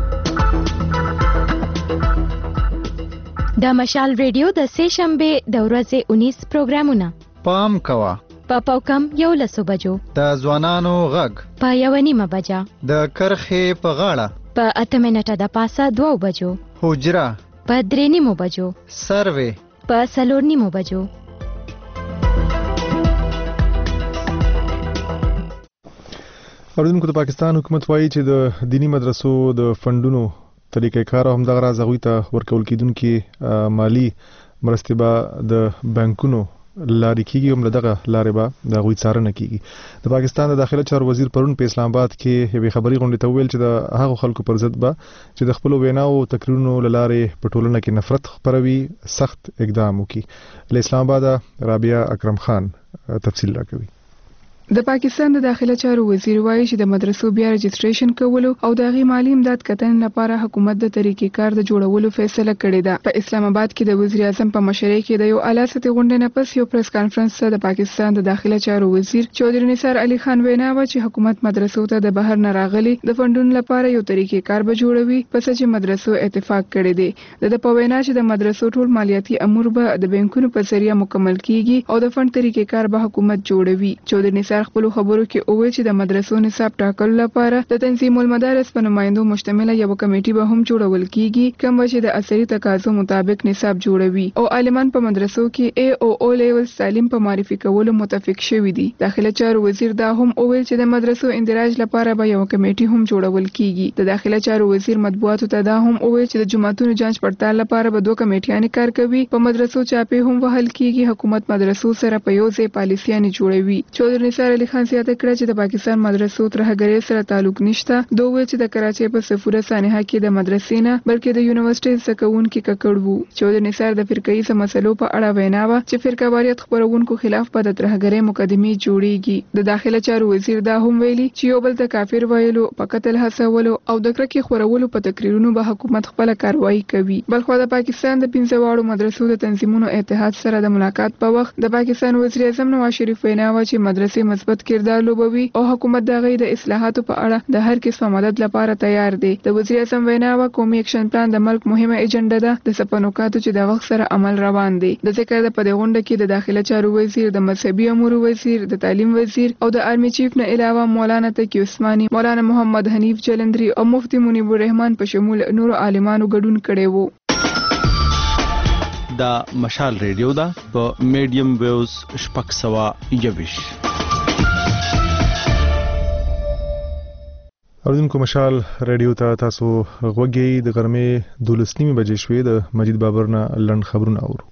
د مشال ریډیو د سه شنبه د ورځې اونیس پروګرامونه پام کوا په پاوکم یو لسو بجو د ځوانانو غږ په یو نیمه بجه د کرخې په غاړه په اته منټه د پاسه دوه بجو حجره په درې نیمو بجو سروې په څلور نیمو بجو. اوریدونکو د پاکستان حکومت وایي چې د دینی مدرسو د فندونو طریقې کار هم دغه راز هغوی ته ورکول کېدونکي مالی مرستې به د بانکونو لارې کېږي، هم له دغه لارې به د هغوی څارنه کېږي. د پاکستان د داخله چارو وزیر پرون په اسلام آباد کې یوې خبري غونډې ته وویل چې د هغو خلکو پر ضد به چې د خپلو ویناو تقریرونو له لارې په ټولنه کې نفرت خپروي سخت اقدام وکړي. له اسلام آباده رابعه اکرم خان تفصیل راکوي. د پاکستان د داخله چارو وزیر وایي چې د مدرسو بیا رجسټریشن کولو او د غي مالی امداد کتنې لپاره حکومت د طریقې کار د جوړولو فیصله کړې ده. په اسلام آباد کې د وزیر اعظم په مشرۍ کې د یو اعلی سطحي غونډې نه پس یو پریس کانفرنس ته د پاکستان د داخله چارو وزیر چودري نثار علي خان وینا و چې حکومت مدرسو ته د بهر نه راغلي د فندونو لپاره یو طریقې کار به جوړوي، پس چې مدرسو اتفاق کړی دی. د په وینا چې د مدرسو ټول مالیاتي امور به د بانکونو په ذریعہ مکمل کیږي او د فند طریقې کار به حکومت جوړوي. چودري نثار خپل خبرو کې اوه چې د مدرسو نصاب ټاکلو لپاره د تنظیم المدارس په نمائندو مشتمله یو کمیټي به هم جوړول کیږي کوم چې د عصري تقاضو مطابق نصاب جوړوي او عالمان په مدرسو کې ای او او لیول تعلیم په معرفي کولو متفق شوي دي. داخله چارو وزیر دا هم اوه چې د مدرسو اندراج لپاره به یو کمیټي هم جوړول کیږي. د داخله چارو وزیر مطبوعاتو ته دا هم اوه چې د جماعتونو جانچ پړتال لپاره به دوه کمیټیانې کار کوي. په مدرسو چاپې هم وهل کیږي. حکومت مدرسو سره په یو ځای پالیسیانې جوړوي. چودري نثار علي خان زیاته کړه چې د پاکستان مدرسو ترهګرۍ سره تعلق نشته. دوی چې د کراچۍ په سفوره سانحه کې د مدرسې نه بلکې د یونیورسيټي سکوونکو ککړ وو. چودري نثار د فرقې مسلو په اړه وینا و چې فرقه واریت خبرونکو خلاف په د ترهګرۍ مقدمې جوړیږي. د داخله چارو وزیر دا هم ویلي چې یو بل د کافر ویلو په قتل هڅولو او د کرکې خورولو په تقریرونو به حکومت خپل کاروایی کوي. بلخو د پاکستان د پنځه واړو مدرسو د تنظیمونو اتحاد سره د ملاقات په وخت د پاکستان وزیر اعظم نواز شریف وینا و چې مدرسې مثبت کردار لوبوي او حکومت د غي د اصلاحاتو په اړه د هر قسم مدد لپاره تیار دی. د وزیر اعظم وینا و قومي اکشن پلان د ملک مهمه ایجنډا ده د سپنوکاتو چې د وخت سره عمل روان دی. د ذکر د پدې غونډه کې د داخله چارو وزیر، د مذهبي امور وزیر، د تعلیم وزیر او د آرمي چیف نه علاوه مولانا تقی عثماني، مولانا محمد حنیف جلندری او مفتی منیب الرحمن په شمول نور عالمانو ګډون کړي وو. دا مشال ریډیو دا په میډیم ویوز شپږ سوه یویش. اوریدونکو مشال رادیو ته تاسو غوږی د غرمې دولس نیمه بجې شوې د مجید بابر نه لند خبرونه اورو.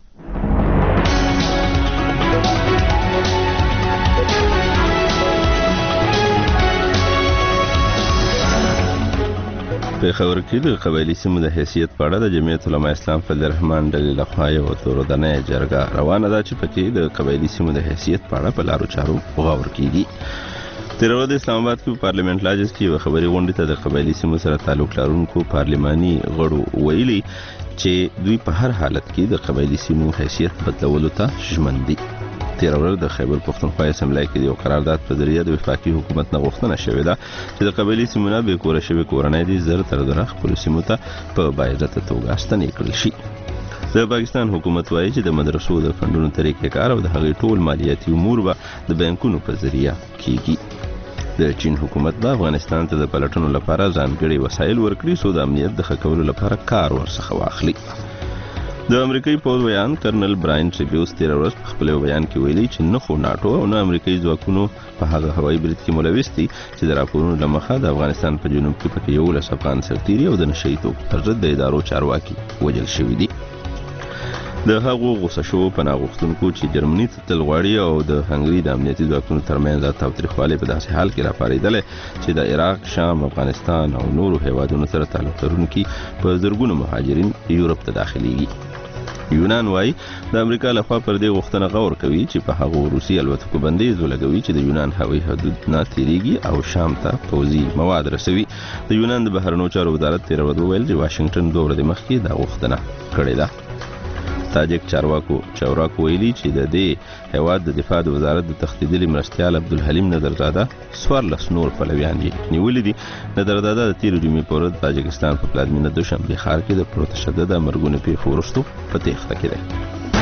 په خبر کې د قبایلی سیمو د حیثیت په اړه د جمعیت علماء اسلام فضل الرحمن ډلې لخوا یو تورودنه جرګه روانه ده چې پکې د قبایلی سیمو د حیثیت په اړه په لارو چارو غور کیږي. تیر ورځ اسلام آباد کې پارلیمنت لاجس کې خبري غونډه ته د قبایلی سیمو سره تعلق لرونکو پارلماني غړو ویلي چې دوی په هر حالت کې د قبایلی سیمو حیثیت بدلولو ته ژمن دي. تیر ورځ د خیبر پختونخوا اسمبلی کې یو قرارداد په ذریعہ د وفاقي حکومت نه غوښتنه شوې ده چې د قبایلی سیمو نه به کور شوی کورنۍ دي زر تر دغه خپل سیمو ته په باعزته توګه ستنې کړل شي. د پاکستان حکومت وایي چې د مدرسو د فندونو طریقې کار او د هغې ټول مالیاتي امور به د بانکونو په ذریعہ کیږي. د چین حکومت به افغانستان ته د پلټنو لپاره ځانګړي وسایل ورکړي څو د امنیت د ښه کولو لپاره کار ورڅخه واخلي. د امریکایي پوځ ویان کرنل براین ټریبیوس تیر ورځ په خپل بیان کې ویلي چې نه خو ناټو او نه امریکایي ځواکونو په هغه هوایي برید کې ملوث دي چې د راپورونو له مخه د افغانستان په جنوب کې پکې یولس افغان سرتیري او د نشه یي توکو پر ضد د ادارو چارواکي وژل شوي دي. د هغو غوسه شوو پناه غوښتونکو چې جرمني ته تل غواړي او د هنګري د امنیتي ځواکونو ترمنځ تاوتریخوالی په داسې حال کې راپارېدلی چې د عراق، شام، افغانستان او نورو هیوادونو سره تعلق لرونکي په زرګونو مهاجرین یورپ ته داخليږي. یونان وایي د امریکا لخوا پر دې غوښتنه غور کوي چې په هغو روسي الوتکو بندیز ولګوي چې د یونان هوایي حدود نه تیریږي او شام ته پوځي مواد رسوي. د یونان د بهرنیو چارو وزارت تیر ورځ وویل چې واشنگټن دوه ورځې مخکې دا غوښتنه کړې ده. تاجک چارواکو چارواکو ویلي چې د دې هیواد د دفاع د وزارت د تخدیدلي مرستیال عبدالحلیم نظرزاده څوارلس نور پلویان یې نیولي دي. نظرزاده د تېرې جمعې په ورځ تاجکستان په پلازمینه دوشنبې ښار کې د پرمتشدده مرګونو پیښو وروسته په تېښته کې دی.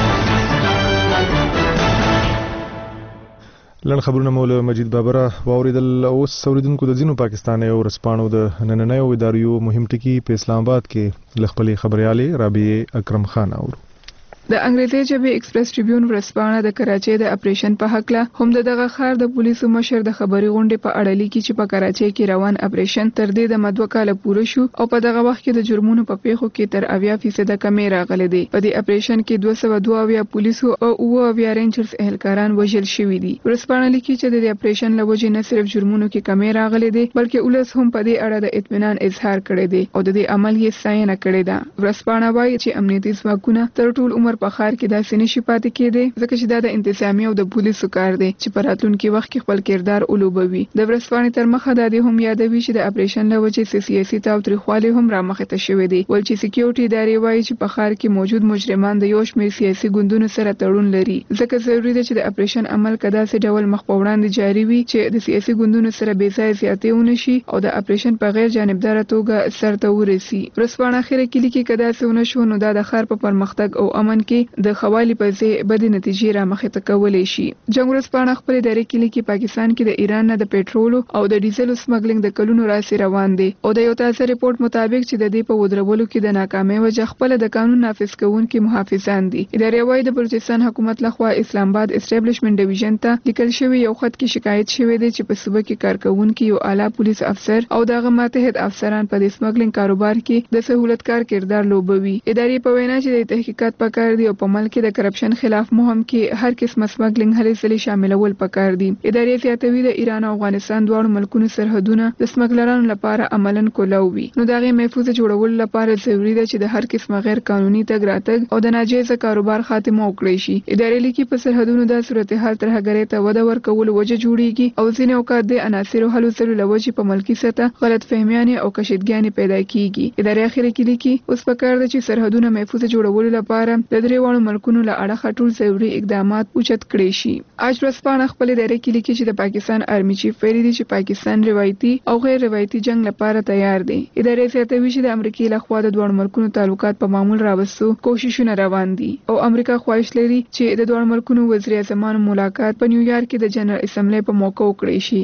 لن خبرونه مولا مجید بابر واوریدل. اوس اوریدونکو د ځینو پاکستاني او رسپانو د نننیو اداریو مهم ټکي په اسلام آباد کې له خپلې خبريالې رابعه اکرم خان اورو. د انګریزي ژبې ایکسپریس ټریبیون ورځپاڼه د کراچۍ د اپریشن په حق له هم دغه ښار د پولیسو مشر د خبري غونډې په اړه لیکي چې په کراچۍ کې روان اپریشن تر دې د مدوه کال پوره شو او په دغه وخت کې د جرمونو په پیښو کې تر اویا فیصد کمې راغلي دي. په دې اپریشن کې دوه سوه دوه اویا پولیسو او اوه اویا رینجرز اهلکاران وژل شوي دي. ورځپاڼه لیکي چې د اپریشن له وجې نه صرف جرمونو کې کمې راغلي دي بلکې ولس هم په دې اړه د اطمینان اظهار کړی دی او د دې عمل یې ستاینه کړې ده. ورځپاڼه وایي چې امنیتي ځواکونه تر ټول عمر په ښار کې داسې نشي پاتې کېدی ځکه چې دا د انتظامی او د پولیسو کار دی چې په راتلونکي وخت کې خپل کردار ولوبوي. د ورځپاڼې تر مخه دا د هم یادوي چې د اپریشن له وجې سیاسي تاوتریخوالی هم رامخې ته شوی دی ول چې سکیورټي ادارې وایي چې په ښار کې موجود مجرمان د یو شمېر سیاسي ګوندونو سره تړون لري ځکه ضروري ده چې د اپریشن عمل کدا سه ډول مخ په وړاندې جاری وي چې د سیاسي ګوندونو سره بې ځای زیاتې ونشي او د اپریشن په غیر جانبدار توګه سرته ورسي. ورځپاڼه اخیره کې لیکي کدا سه ونه شو نو دا د ښار په پرمختګ او امن کې د خوالي په ځای بدې نتیجې رامخې ته کولی شي. جنګ ورځپاڼه خپل ادارې کې لیکي پاکستان کې د ایران نه د پېټرولو او د ډیزلو سمګلینګ د کلونو راځي روان دی او د یو تازه ریپورت مطابق چې د دې په ودرولو کې د ناکامۍ وجه خپل د قانون نافذ کوونکي محافظان دي. ادارې وايي د بلوچستان حکومت لخوا اسلام آباد اسټابلیشمنت ډیویژن ته لیکل شوی یو خط کې شکایت شوی دی چې په صوبه کې کارکونکي یو اعلی پولیس افسر او دغه ماتحت افسران په د سمګلینګ کاروبار کې د سہولتکار کردار لوبوي. ادارې په وینا چې د تحقیقات پکار دي او په ملک د کرپشن خلاف مهم کې هر قسم سمګلینګ هلې ځلې شاملول پکار دي. ادارې زیاتوي د ایران او افغانستان دواړو ملکونو سرحدونه د سمګلرانو لپاره عملاً کولاو وي نو دغه محفوظ جوړول لپاره ضروري ده چې د هر قسم غیر قانوني تګ راتګ او د ناجایز کاروبار خاتمه وکړي شي. ادارې لیکي په سرحدونو د صورتحال تر هغه ته وده ورکول وجه جوړیږي او ځینې اوقات د عناصرو هلو ځلو لوجه په ملکی سطح غلط فهمیانې او کشیدګانې پیدا کیږي. ادارې اخیره کې لیکي اوس پکار ده چې سرحدونه محفوظ جوړول لپاره د دریوالو ملکونو له اړخه ټول ضروري اقدامات اوچت کړي شي. اج ورځپاڼه خپل ادارې کې لیکي چې د پاکستان آرمي چیف ویلي دی چې پاکستان روایتي او غیر روایتي جنگ لپاره تیار دی. ادارې زیاتوي چې د امریکای لخوا د دوه ملکونو تعلقات په معمول راوستو کوششونه روان دي او امریکا خواهش لري چې د دوه ملکونو وزیر اعظمانو ملاقات په نیویارک کې د جنرال اسمبلی په موقع وکړي شي.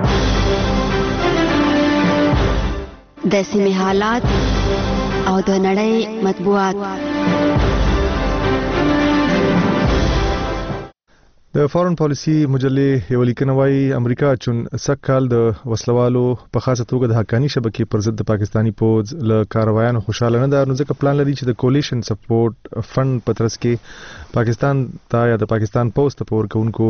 د سیمې حالات او د نړۍ مطبوعات. د فارن پالیسی مجلې یو لیکنه وايي امریکا چون سږ کال د وسلوالو په خاصه توګه د حقاني شبکې پر ضد د پاکستانی پوز له کاروایانو خوشاله نه ده، نو ځکه پلان لري چې د کولیشن سپورټ فند په ترڅ کې پاکستان ته یا د پاکستان پوز ته په ورکوونکو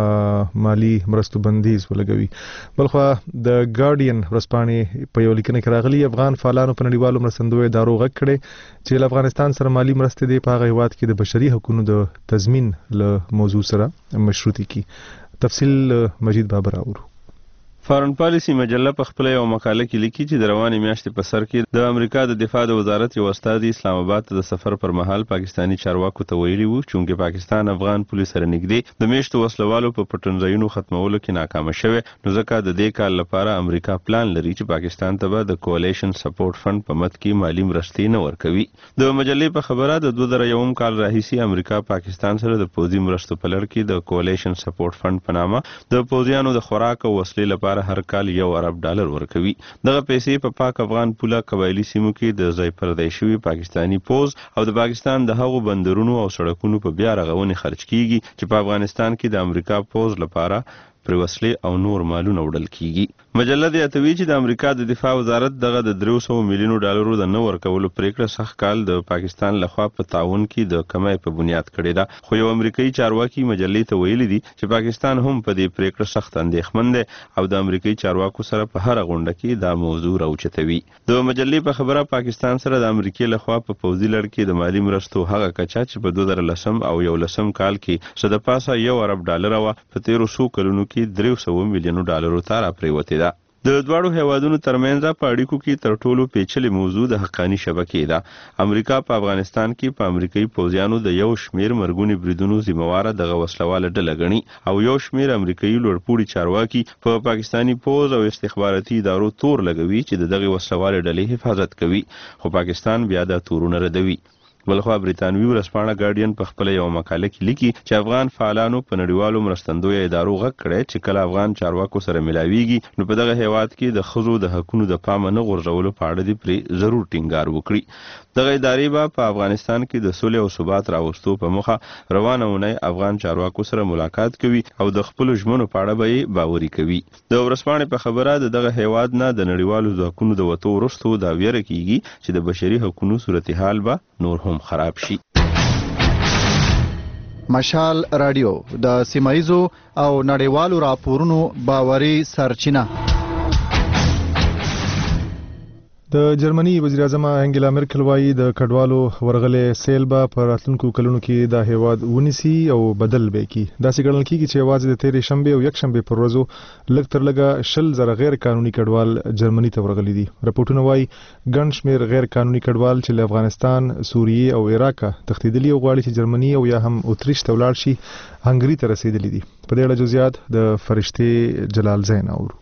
مالی مرستو بندیز ولګوي. بلخوا د ګارډین ورځپاڼې په یو لیکنه کې راغلي افغان فعالانو په نړیوالو مرستندویو ادارو غږ کړی چې له افغانستان سره مالی مرستې دی په هغه هیواد کې د بشري حقوقو د تضمین له موضوع سره مشروطي کی. تفصیل مجید بابر اورو. فارن پالیسی مجله په خپل یو مقاله کې لیکي چې د روانې میاشتې په سر کې د امریکا د دفاع د وزارت یو استاد اسلام آباد ته د سفر پر مهال پاکستانی چارواکو ته ویلي وو چې پاکستان افغان پولیس سره نږدې د میشتو وسلوالو په پټنځایونو ختمولو کې ناکام شوی، نو ځکه د دې کال لپاره امریکا پلان لري چې پاکستان ته به د کولیشن سپورټ فند په مت کې مالی مرستې نه ورکوي. د مجلې په خبره د دوه زره یو کال راهیسي امریکا پاکستان سره د پوځي مرستو په لړ کې د کولیشن سپورټ فند په نامه د پوځیانو د خوراک او وسلې لپاره هر کال یو ارب ډالر ورکوي. دغه پیسې په پاک افغان پوله قبایلی سیمو کې د ځای پردی شوي پاکستانی پوز او د پاکستان د هغو بندرونو او سړکونو په بیا رغونې خرج کیږي چې په افغانستان کې د امریکا پوز لپاره پر وسلې او نور مالونه وړل کیږي. مجله د اتوی چې د امریکا د دفاع وزارت دغه د درې سوه میلیونو ډالرو د نه ورکولو پریکړه سخت کال د پاکستان لخوا په تعاون کې د کمای په بنیاد کړې ده، خو یو امریکایي چارواکي مجلې ته ویلي دي چې پاکستان هم په دې پریکړه سخت اندېښمن دی او د امریکایي چارواکو سره په هر غونډه کې دا موضوع راوچتوي. د مجلې په خبره پاکستان سره د امریکای لخوا په پوځي لړ کې د مالی مرستو هغه کچا چې په دوه زره لسم او یو لسم کال کې څه د پاسه یو ارب ډالر وه په تیرو څو کلونو کې درې سوه میلیونو ډالرو ته راپریوتې ده. د دواړو هیوادونو ترمنځ په اړیکو کې تر ټولو پیچلې موضوع د حقاني شبکې ده. امریکا په افغانستان کې په امریکایي پوځیانو د یو شمیر مرګونی بریدونو ذمہواره دغه وسلواله ډله ګڼي او یو شمیر امریکایي لوړپوړي چارواکي په پا پاکستانی پوځ او استخباراتي ادارو تور لګوي چې د دغه وسلواله ډلې حفاظت کوي، خو پاکستان بیا دا تورونه ردوي. بلخوا بریتانوي ورځپاڼه ګارډین په خپل یو مقاله کې لیکي چې افغان فعالانو په نړیوالو مرستندویو ادارو غږ کړی چې کله افغان چارواکو سره ملاویږي نو په دغه هیواد کې د ښځو د حقونو د پامه نه غورځولو په اړه دې پرې ضرور ټینګار وکړي. دغه ادارې به په افغانستان کې د سولې او ثبات راوستو په موخه روانه اونۍ افغان چارواکو سره ملاقات کوي او د خپلو ژمنو په اړه به یې باوري کوي. د ورځپاڼې په خبره د دغه هیواد نه د نړیوالو ځواکونو د وتو وروسته دا ویره کیږي چې د بشري حقونو صورتحال به نور هم خراب شي. مشال رادیو د سیمایزو او نړیوالو راپورونو باوري سرچینه. د جرمني وزیر اعظم انګلا مرکل وايي د کډوالو ورغلې سیل به په راتلونکو کلونو کې د هیواد ونیسي او بدل به کی. داسې ګڼل کیږي چې یوازې د تیرې شنبه او یک شنبه پر ورځو لږ تر لږه شل زره غیر قانوني کډوال جرمني ته ورغلي دي. راپورټونه وايي ګڼ شمېر غیر قانوني کډوال چې له افغانستان، سوریې او عراق تښتېدلي او غواړي چې جرمني او یا هم اتریش ته ولاړ شي هنګري ته رسیدلي دي. په دې اړه جزئیات د فرشتي جلال زین اورو.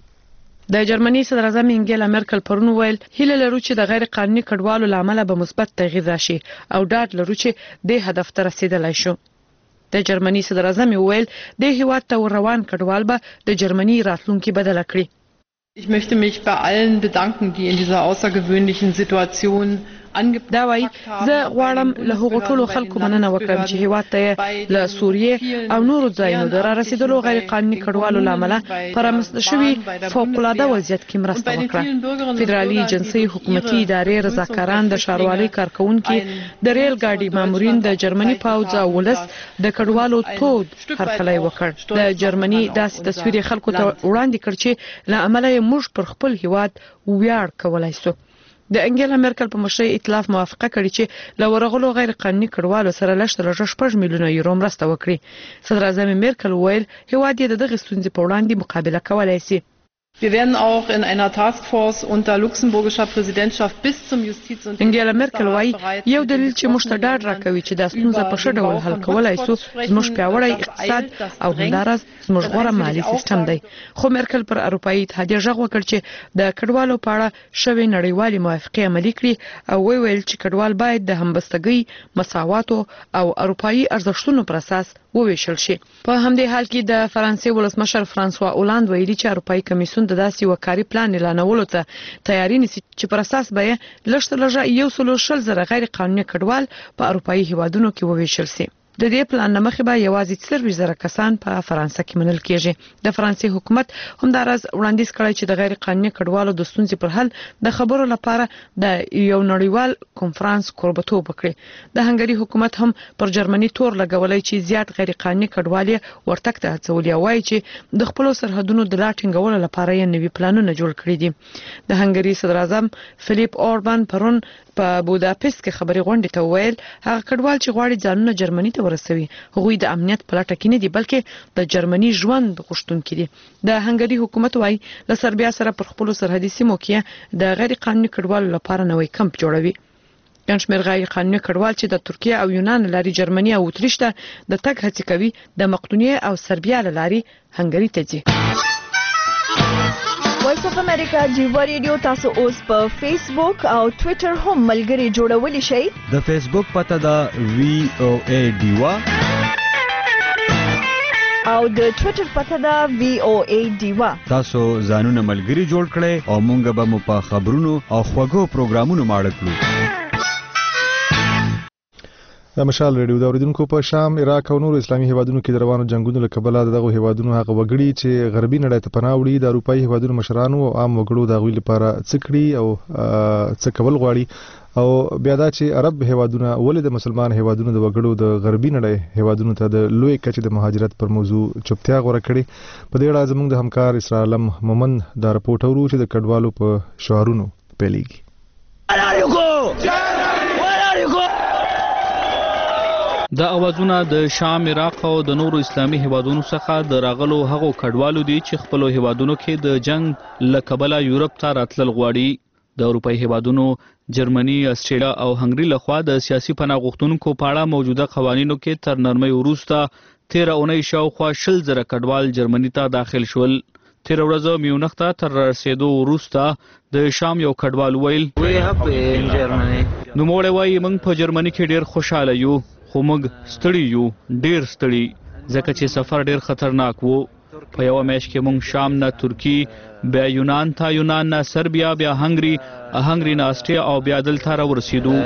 د جرمني صدر اعظم انګلا مرکل پرون ویل هیله لرو چې د غیر قانوني کډوالو لامل به مثبت تغییر راشي او ډاډ لرو چې د هدف ته رسیدلای شو. د جرمني صدر اعظم ویل د هیواد ته روان کډوال به د جرمني راتلونکي بدل کړي. Ich möchte mich bei allen bedanken, die in dieser außergewöhnlichen Situation دا وایي زه غواړم له هغو ټولو خلکو مننه وکړم چې هیواد ته له سوریې او نورو ځایونو د را رسیدلو غیر قانوني کډوالو له امله په رامنځته شوي فوقالعاده وضعیت کې مرسته وکړه. فدرالي جنسي حکومتي ادارې رضاکاران، د ښاروالۍ کارکوونکي، د ریل ګاډي مامورین، د جرمني پوځ او ولس د کډوالو تود هرکلی وکړ. د جرمني داسې تصویر خلکو ته وړاندې کړ چې له امله یې موږ پر خپل هیواد ویاړ کولی سو. د انګلا مرکل په مشرۍ ائتلاف موافقه کړې چې له ورغلو غیر قانوني کډوالو سره لږ تر لږه شپږ میلیونه یورو مرسته وکړي. صدر اعظم مرکل ویل هیواد یې د دغې ستونزې په وړاندې مقابله کولی سي. Wir werden auch in einer Taskforce unter luxemburgischer Präsidentschaft bis zum Justiz- und انګلا مرکل وايي یو دلیل چې موږ ته ډاډ راکوي چې دا ستونزه په ښه ډول حل کولای سو زموږ پیاوړی اقتصاد او همداراز زموږ غوره مالي سیستم دی. خو مرکل پر اروپאי اتحادیه ژغ وکړ چې د کډوالو په اړه شوې نړیوالې موافقې عملي کړي او ویل چې کډوال باید د همبستګۍ، مساواتو او اروپאי ارزښتونو پر اساس وویشل شي. په همدې حال کې د فرانسې ولسمشر فرانسوا اولاند ویلي چې اروپאי کمیسیون د داسې وکاري پلان اعلانولو ته تیاری نیسي چې پر اساس به یې لږ تر لږه یو سل شل زره غیر قانوني کډوال په اروپאי هیوادونو کې وویشل شي. د دې پلان مخې به یوازې څلور زره کسان په فرانسه کې منل کېږي د فرانسې حکومت همدارز وړاندیز کړی چې د غیر قانوني کډوالو د ستونزې پر حل د خبرو لپاره د یو نړیوال کنفرانس کوربتوب وکړي د هنګري حکومت هم پر جرمني تور لګولای چې زیات غیر قانوني کډوالي ورتګ ته هڅولي وایي چې د خپل سرحدونو د لا ټینګولو لپاره یې نوي پلانونه جوړ کړي دي د هنګري صدر اعظم فلیپ اوربان پرون په بوداپست کې خبري غونډې ته ویل هغه کډوال چې غواړي ځانونه جرمني ته ورسوي هغوی د امنیت په لټه کې نه دي بلکې د جرمني ژوند غوښتونکي دي د هنګري حکومت وایي له سربیا سره پر خپل سرحدي سیمو کې د غیر قانوني کډوالو لپاره نوې کمپ جوړوي ګڼ شمېر غیر قانوني کډوال چې د ترکیه او یونان لاري جرمني او اتریش ته د تګ هڅې کوي د مقدونیه او سربیا لاري هنګري ته ځي وایس اف امریکا جیوا ریډیو تاسو اوس په فیسبوک او ټوئیټر هم ملګري جوړولی شئ د فیسبوک پته دا وی او ای ډیوا او د ټوئیټر پته دا وی او ای ډیوا تاسو ځانونه ملګري جوړ کړئ او مونږ به مو په خبرونو او خوږو پروګرامونو ماړه کړو د مشال ریډیو د اوریدونکو په شام عراق او نور اسلامي هیوادونو کې د روانو جنگونو له کبله دغه هیوادونو هغه وګړي چې غربي نړۍ ته پناه وړي د اروپאי هیوادونو مشرانو او عام وګړو د غوي لپاره څکړي او څه کول غواړي او بیا دا چې عرب هیوادونه ولې د مسلمان هیوادونو د وګړو د غربي نړۍ هیوادونو ته د لوی کچې د مهاجرت پر موضوع چوپتیا غوړه کړي په دې اړه زموږ د همکار اسرا علم مومن دا رپورټ اورو چې د کډوالو په شعارونو پیلېږي د اوازونه د شام عراق او د نورو اسلامي هیوادونو څخه د راغلو هغو کډوالو دي چې خپل هیوادونو کې د جنگ له کبله یورپ ته راتلل غواړي د اروپאי هیوادونو جرمني استرالیا او هنګري لخوا د سیاسي پناه غوښتونکو په اړه موجوده قوانینو کې تر نرمۍ وروسته تیر اونۍ شاوخوا شل زره کډوال جرمني ته داخل شول تیر ورځ میونخ ته تر رسیدو وروسته د شام یو کډوال ویل نوموړی وایي موږ په جرمني کې ډیر خوشاله یو خو موږ ستړي یو ډیر ستړي ځکه چې سفر ډیر خطرناک وو په یو میاشت کې موږ شام نه ترکی بیا یونان ته یونان نه سربیا بیا هنګري هنګري نه استریا او بیا دلته راورسېدو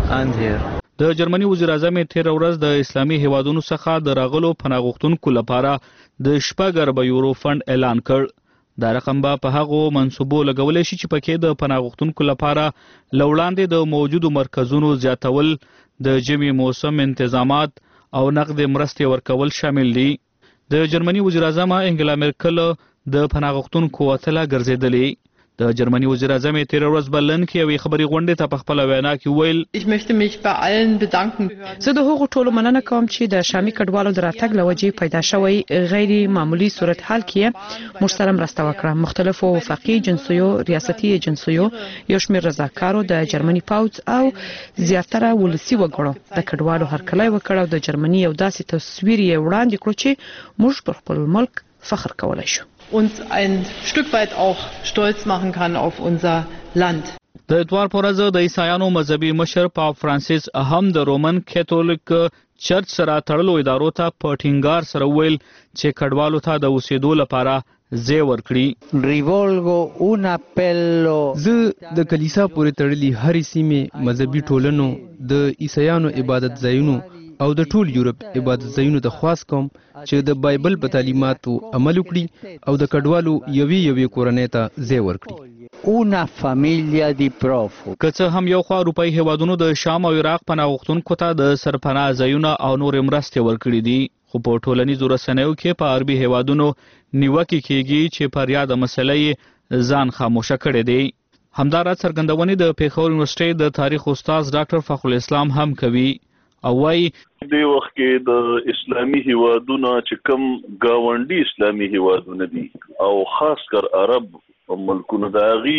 د جرمني وزیر اعظم تیر ورځ د اسلامي هیوادونو څخه د راغلو پناه غوښتونکو لپاره د شپږ اربه یورو فند اعلان کړ دا رقم به په هغو منصوبو لګولی شي چې پکې د پناه غوښتونکو لپاره له وړاندې د موجودو مرکزونو زیاتول د ژمي موسم انتظامات او نقد مرستې ورکول شامل دي د جرمني وزیر اعظم انګلا مرکل د پناه غوښتونکو وتله ګرځېدلې د جرمني وزیر اعظم تیر ورځ بلن کې یوې خبري غونډې ته په خپل وینا کې ویل Ich möchte mich bei allen bedanken. زه د هغو ټولو مننه کوم چې د شامي کډوالو د راتګ له وجې پیدا شوی غیر معمولی صورتحال کې موږ سره مرسته وکړه مختلفو وفاقي جنسیو ریاستي جنسیو یو شمېر رضاکارو د جرمني پوځ او زیاتره ولسي وګړو د کډوالو هرکلی وکړ او د جرمني یو داسې تصویر یې وړاندې کړو چې موږ پر خپل ملک فخر کولای شو uns ein Stück weit auch stolz machen kann auf unser Land. د اتوار پر ورځ د عیسایانو مذهبي مشر پاپ فرانسیس هم د رومن کاتولیک چرچ سره تړلو ادارو ته په ټینګار سره ویل چې کډوالو ته د اوسېدو لپاره ځای ورکړي ریولګو un appello زه د کلیسا پورې تړلي هرې سیمې مذهبي ټولنو د عیسایانو عبادت ځایونو او د ټول یورپ عبادت ځایونو ته خواست کوم چې د بایبل په تعلیماتو عمل وکړي او د کډوالو یوې یوې کورنۍ ته ځای ورکړي una famiglia di profughi که څه هم یو خوا اروپאי هیوادونو د شام او عراق پناه غوښتونکو ته د سرپناه ځایونه او نورې مرستې ورکړي دي خو په ټولنیزو رسنیو کې په عربي هیوادونو نیوکې کېږي چې پر یاده مسله ځان خاموشه کړی دی همداراز څرګندونې د پیښور یونیورسيټي د تاریخ استاد ډاکټر فخر الاسلام هم کوي او وايي د وخت کې د اسلامي هیوادونو چې کوم گاونډي اسلامي هیوادونه دي او خاص کر عرب ملکونو داغي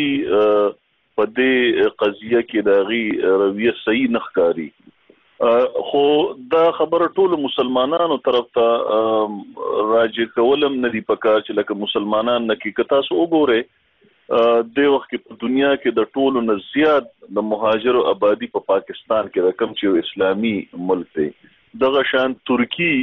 په دې قضیه کې داغي رویه صحیح نخکاری خو دا خبره ټول مسلمانانو طرف ته راجع کولم نه دی پکار چې لکه مسلمانان نه کې کتا سو وګوره د وخت کې په دنیا کې د ټولو نه زیات د مهاجرو آبادی په پا پاکستان کې رقم چې اسلامي ملک دی دغه شان ترکی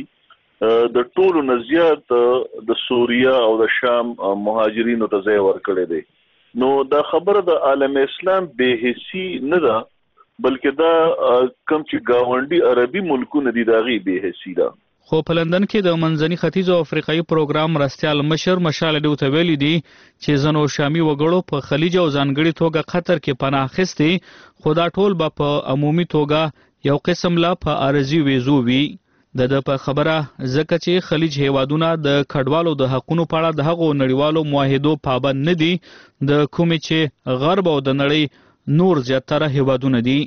د ټولو نه زیات د سوریا او د شام مهاجرینو ته ځای ورکړی دی نو دا خبره د عالم اسلام به حسی نه ده بلکې دا کم چې گاونډي عربي ملکونه دي داغي به حیثی ده. خو په لندن کې د منځني ختیځ او افریقایي پروګرام مرستیال مشر مشال ډیو ته ویلي دي چې زنو شامي وګړو په خلیج او ځانګړي توګه قطر کې پناه اخیستي، خو دا ټول به په عمومي توګه یو قسم لا په عارضي ویزو وي. د د په خبره ځکه چې خلیج هیوادونه د کډوالو د حقونو په اړه د هغو نړیوالو معاهدو پابند نه دي د کومې چې غرب او د نړۍ نور زیاتره هیوادونه دي.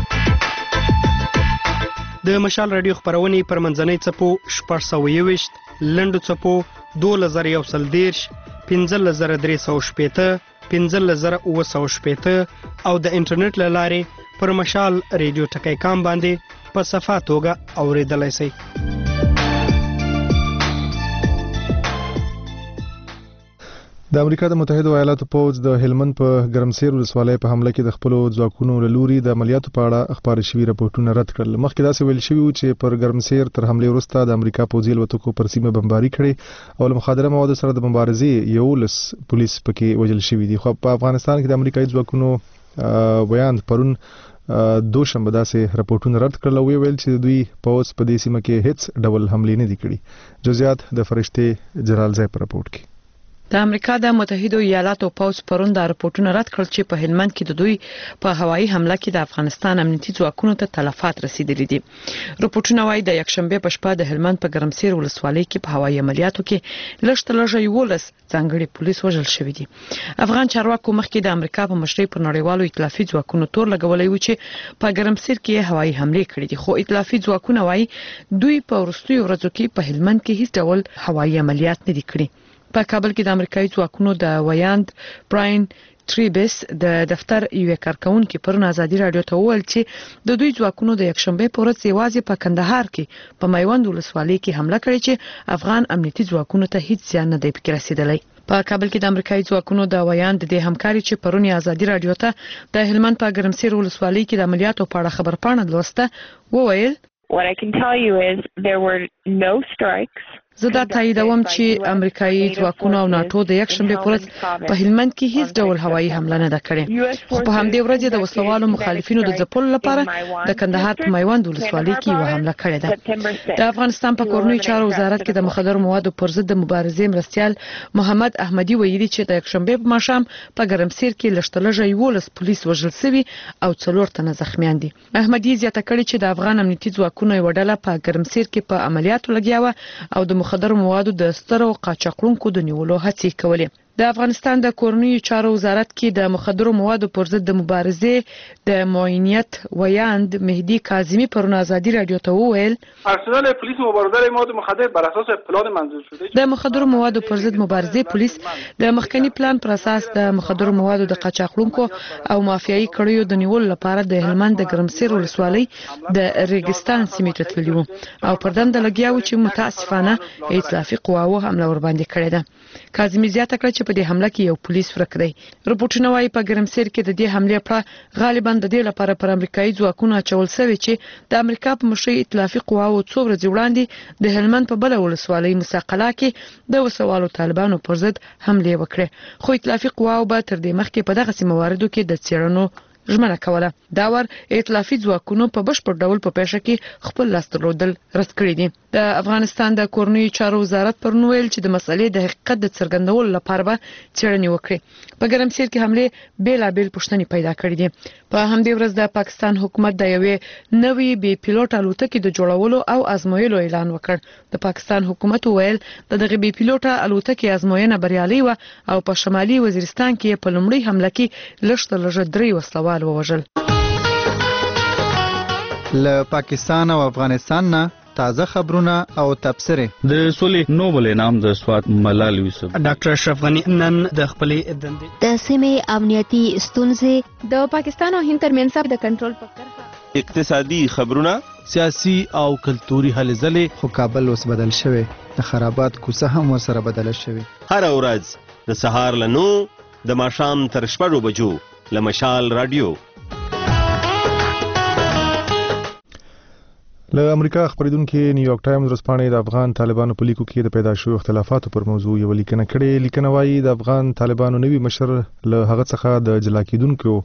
د مشال رادیو خبرونې پر منځنۍ څپو شپږ سوه یوویشت، لنډو څپو دولس زره یو سل دېرش، پنځلس زره درې سوه شپېته، پنځلس زره اووه سوه شپېته او د انټرنیټ له لارې پر مشال رادیو ټکی کام باندې په صفا توګه اورېدلی شئ. د امریکا د متحده ایالاتو پوځ د هلمند په ګرمسیر ولسوالۍ په حمله کې د خپل ځواکونو له لوري د عملیاتو په اړه خبري شوي راپورټونه رد کړل. مخکې داسې ویل شوي چې پر ګرمسیر تر حمله وروسته د امریکا پوځي الوتکو پر سیمه بمباري کړې او له مخدره موادو سره د مبارزې یولس پولیس پکې وژل شوي دي. خو په افغانستان کې د امریکایي ځواکونو بیان پرون دوشنبه داسې راپورټونه رد کړل او ویل چې دوی پوځ په دې سیمه کې هیڅ ډول حمله نه دي کړې. جزئیات د فرشته جلال زای په راپورټ کې. د امریکا د متحده ایالاتو پوځ پرون دا راپورټونه رد کړل چې په هلمند کې د دوی په هوایي حمله کې د افغانستان امنیتي ځواکونو ته تلفات رسیدلي دي. راپورټونه وايي د یکشنبه په شپه د هلمند په ګرمسیر ولسوالۍ کې په هوایي عملیاتو کې لږ تر لږه یولس ځانګړي پولیس وژل شوي دي. افغان چارواکو مخکې د امریکا په مشرۍ پر نړیوالو ائتلافي ځواکونو تور لګولای و چې په ګرمسیر کې هوایي حمله کړې دي، خو ائتلافي ځواکونه وايي دوی په وروستیو ورځو کې په هلمند کې هیڅ ډول هوایي عملیات نه دي کړي. په کابل کې د امریکایي ځواکونو د ویاند براین تریبس د دفتر یو کارکونکو پرون ازادي رادیو ته وویل چې د دوی ځواکونو د یکشنبه په ورځ یوازې په کندهار کې په میوند ولسوالۍ کې حمله کړې چې افغان امنیتي ځواکونو ته هیڅ زیان نه دی پکې رسیدلی. په کابل کې د امریکایي ځواکونو د ویاند د همکاري چې پرون ازادي رادیو ته د هلمند په ګرمسیر ولسوالۍ کې د عملیاتو په اړه خبر پاڼه لوسته وویل What I can tell you is there were no strikes. زه دا تاییدوم چې امریکایي ځواکونه او ناتو د یکشنبه په ورځ په هلمند کې هیڅ ډول هوایي حمله نه ده کړې، خو په همدې ورځ د وسلوالو مخالفینو د ځپلو لپاره د کندهار په میوند ولسوالۍ کې یو حمله کړې ده. د افغانستان په کورنیو چارو وزارت کې د مخدرو موادو پر ضد د مبارزې مرستیال محمد احمدي ویلي چې د یکشنبه په ماښام په ګرمسیر کې لږ تر لږه یولس پولیس وژل شوي او څلور تنه زخمیان دي. احمدي زیاته کړې چې د افغان امنیتي ځواکونو یو ډله په ګرمسیر کې په عملیاتو لګیا و او د مخدرو موادو د سترو قاچاقونکو د نیولو هڅې کولې. د افغانستان د کورنیو چارو وزارت کې د مخدرو موادو پر ضد د مبارزې د معاونیت ویاند مهدی کاظمی پر آزادی رادیو ته وویل ارسنال پلیس مبارزه مواد مخدر بر اساس پلان منظور شده د مخدرو موادو پر ضد مبارزې پلیس د مخکنی پلان پر اساس د مخدرو موادو د قاچاقونکو او مافیایي کړیو د نیولو لپاره د هلمند د ګرمسیر ولسوالۍ د ریګستان سیمې ته تللی و او پر دند لګیا و چې متاسفانه ائتلافي قواوو حمله ور باندې کړې ده. کاظمی زیاته کړه چې په دې حمله کې یو پولیس ورک دی. رپورټونه وايي په ګرمسیر کې د دې حمله په غالبا د دې لپاره پر امریکایي ځواکونو اچول شوی چې د امریکا په مشرۍ ائتلافي قواوو څو ورځې وړاندې د هلمند په بل ولسوالۍ مساقله کې د وسوالو طالبانو پر ضد حمله وکړه، خو ائتلافي قواوو به تر دې مخکې په دغه مواردو کې د څېړنو ژمنه کوله. دا ور ائتلافي ځواکونو په بشپړ ډول په پېښه کې خپل لاس درلودل رد کړی دي. د افغانستان د کورنیو چارو وزارت پر نوویل چې د مسلې د حقیقت د څرګندولو لپاره به څېړنې وکړي. په ګرمسیر کې حمله بیلابیل پوښتنې پیدا کړې دي. په همدې ورځ د پاکستان حکومت د یوې نوې بې پیلوټ الوتکې د جوړولو او ازمویلو اعلان وکړ. د پاکستان حکومت وویل د دغه بې پیلوټه الوتکې ازموینه بریالۍ و او په شمالي وزیرستان کې په لومړي حمله کې لږ تر لږه درې وسلوال ووژل. له پاکستان او افغانستان نه تازه خبرونه او تبصره. د سولې نوبل انعام د سواد ملال یوسف ډاکټر اشرف غنی نن د خپلې دندې د سیمې امنیتي ستونزې د پاکستان او هند ترمنځ د کنټرول په کرښه اقتصادي خبرونه سیاسي او کلتوري هلې ځلې. خو کابل اوس بدل شوی، د خرابات کوڅه هم ورسره بدله شوی. هر ورځ د سهار له نو د ماښام تر شپږو بجو له مشال رادیو. له امریکا خبریدونکو نیویارک ټایمز ورځپاڼې د افغان طالبانو په لیکو کې د پیدا شویو اختلافاتو پر موضوع یو لیکنه کړې. لیکنه وايي د افغان طالبانو نوي مشر له هغه څخه د جلا کېدونکو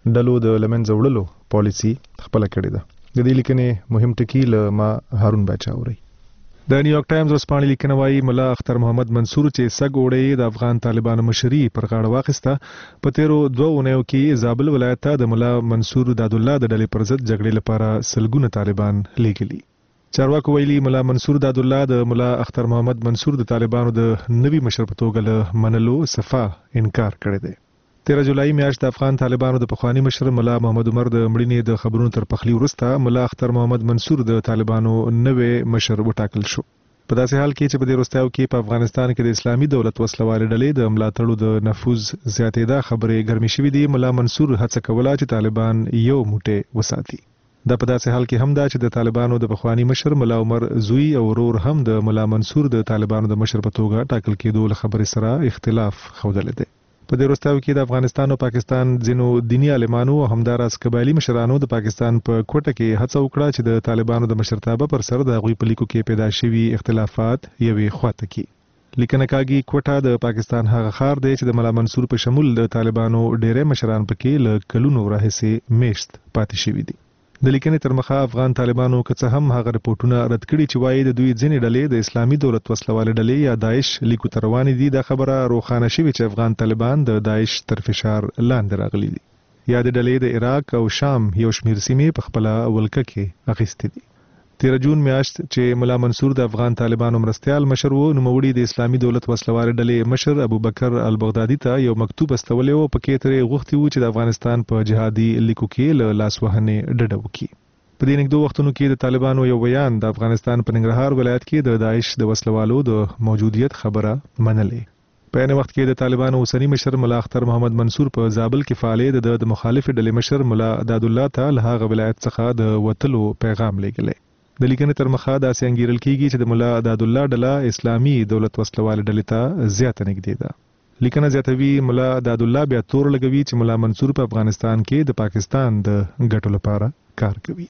ډلو د لمنځه وړلو پالیسي خپل کړې ده. د دې لیکنې مهم ټکی له ما هارون باچا اوري. د نیویارک ټایمز ورځپاڼې لیکنه وايي ملا اختر محمد منصور چې سګ وړي د افغان طالبانو مشري پر غاړه واخیسته. په تیرو دوه اونیو کې زابل ولایت ته د ملا منصور دادالله د ډلې پر ضد جګړې لپاره سلګونه طالبان لیږلي. چارواکو ویلي ملا منصور دادالله د ملا اختر محمد منصور د طالبانو د نوي مشر په توګه له منلو صفا انکار کړی دی. تیرا جولای میاشت د افغان طالبانو د پخوانی مشر ملا محمد عمر د مړینې د خبرونو تر پخلی وروسته ملا اختر محمد منصور د طالبانو نوې مشر وټاکل شو. په داسې حال کې چې په دې وروستیو کې په افغانستان کې د اسلامي دولت وسلوالې ډلې د ملاتړو د نفوذ زیاتېدا خبرې ګرمې شوې دي. ملا منصور هڅه کوله چې طالبان یو موټی وساتي. دا په داسې حال کې هم دا چې د طالبانو د پخوانی مشر ملا عمر زوی او ورور هم د ملا منصور د طالبانو د مشر په توګه ټاکل کېدو له خبرې سره اختلاف ښودلی دی. په دې وروستیو کې د افغانستان او پاکستان ځینو دینی عالمانو او همداراز قبایلي مشرانو د پاکستان په کوټه کې هڅه وکړه چې د طالبانو د مشرتابه پر سر د هغوی په لیکو کې پیدا شوي اختلافات یوې خواته کړي. لیکنه کاږي کوټه د پاکستان هغه ښار دی چې د ملا منصور په شمول د طالبانو ډېری مشران پکې له کلونو راهیسې میشت پاتې شوي دي. د لیکنې تر مخه افغان طالبانو که څه هم هغه رپورټونه رد کړي چې وایي د دوی ځینې ډلې د اسلامي دولت وسلوالې ډلې یا داعش لیکو ته روانې دي. دا خبره روښانه شوې چې افغان طالبان د داعش تر فشار لاندې راغلي دي. یا د ډلې د عراق او شام یو شمېر سیمې په خپله ولکه کې اخیستې دي. تیره جون میاشت چې ملا منصور د افغان طالبانو مرستیال مشر و، نوموړي د اسلامي دولت وسلوالې ډلې مشر ابوبکر البغدادي ته یو مکتوب استولی و. پکې ترې غوښتي وو چې د افغانستان په جهادي لیکو کې له لاسوهنې ډډه وکړي. په دې نږدې وختونو کې د طالبانو یو بیان د افغانستان په ننګرهار ولایت کې د داعش د وسلوالو د موجودیت خبره منلې. په عین وخت کې د طالبانو اوسنی مشر ملا اختر محمد منصور په زابل کې فعالیت د مخالفې ډلې مشر ملا دادالله ته له هغه ولایت څخه د وتلو پیغام لیږلی. د لیکنې تر مخه داسې انګیرل کېږي چې د ملا دادالله ډله اسلامي دولت وسلوالې ډلې ته زیاته نږدې ده. لیکنه زیاتوي ملا دادالله بیا تور لګوي چې ملا منصور په افغانستان کې د پاکستان د ګټو لپاره کار کوي.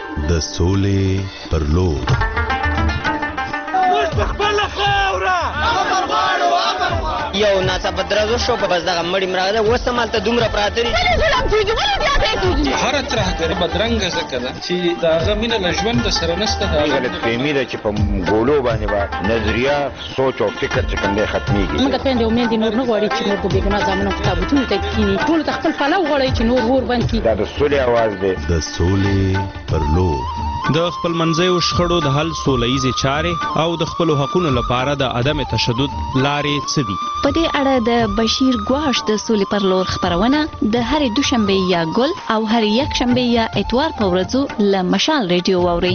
د سولې پر لور یو ناڅاپه درزو شو په بس دغه مړی مراغله اوس هم هلته دومره پراته دي. هره ترهګري بدرنګه ځکه ده چې د هغه مینه له ژونده سره نشته. د غلطفهمي ده چې په ګولو باندې به نظریه سوچ او فکر چې کوم دی ختمیږي. موږ خویندې او میندې نور نه غواړي چې نور د بېګناه زامنو په تابوتونو ته کښېني. ټولو ته خپل پلو غواړئ چې نور اور بند کړي. دا د سولې اواز دی. د سولې پر لور د خپلمنځیو شخړو د حل سوله ییزې چارې او د خپلو حقونو لپاره د عدم تشدد لارې څه دي؟ په دې اړه د بشیر ګواش د سولې پر لور خپرونه د هرې دوشنبې یا ګل او هرې یکشنبې یا اتوار په ورځو له مشال ریډیو واورئ.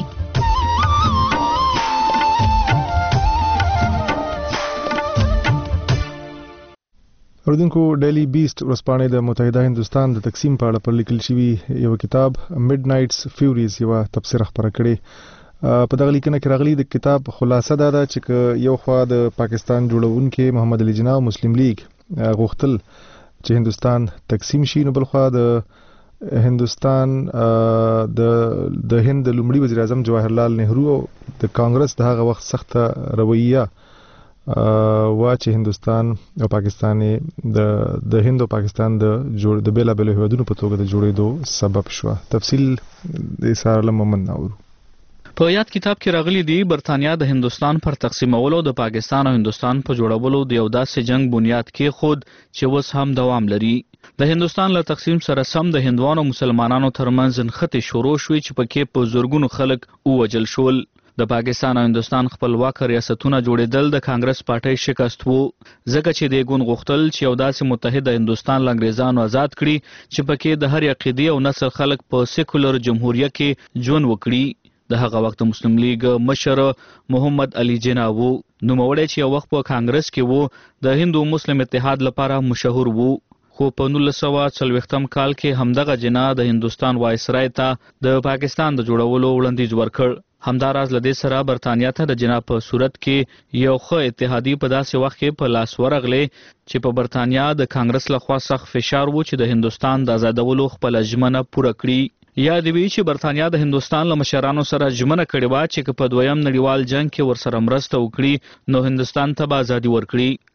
اوریدونکو ډیلی بیسټ ورځپاڼې د متحده هندوستان د تقسیم په اړه پر لیکل شوي یو کتاب میډ نایټس فیوریز یو تبصره خپره کړې. په دغه لیکنه کې راغلي د کتاب خلاصه دا ده چې یو خوا د پاکستان جوړونکي محمد علي جناح مسلم لیگ غوښتل چې هندوستان تقسیم شي، نو بل خوا د هندوستان د د هند لومړي وزیر اعظم جواهرلال نهرو د کانګرس د هغه وخت سخته رویه وا چې هندوستان او پاکستان د د هند او پاکستان د جوړ د بیلا بیل هیوادونو په توګه د جوړېدو سبب شو. تفصیل د سارل مومن ناور. په یاد کتاب کې راغلي دي برتانیا د هندوستان پر تقسیمولو د پاکستان او هندوستان په جوړولو د یو داسې جنگ بنیاد کې خود چې اوس هم دوام لري. د هندوستان له تقسیم سره سم د هندوانو مسلمانانو ترمنځ نښتې شروع شوې چې پکې په زورګونو خلک ووجل شول. د پاکستان او هندوستان خپلواک ریاستونه جوړېدل د کانګرس پارټۍ شکست وو، ځکه چې دې ګوند غوښتل چې یو داسې متحده هندوستان له انګریزانو آزاد کړي چې پکې د هر عقیدې او نسل خلک په سیکولر جمهوریه کې ژوند وکړي. د هغه وخت مسلم لیگ مشر محمد علي جناح وو، نوموړی چې یو وخت په کانګرس کې وو د هندو مسلم اتحاد لپاره مشهور وو. خو په نولس سوه څلوېښتم کال کې همدغه جناح د هندوستان وایسرای ته د پاکستان د جوړولو وړاندیز ورکړ. همداراز له دې سره برتانیا ته د جناح په صورت کې یو ښه اتحادي په داسې وخت کې په لاس ورغلی چې په برتانیا د کانګرس لخوا سخت فشار و چې د هندوستان د آزادولو خپله ژمنه پوره کړي. یا د وی چې برتانیا د هندوستان له مشرانو سره ژمنه کړې وه چې که په دویم نړیوال جنگ کې ورسره مرسته وکړي نو هندوستان ته به ازادي ورکړي.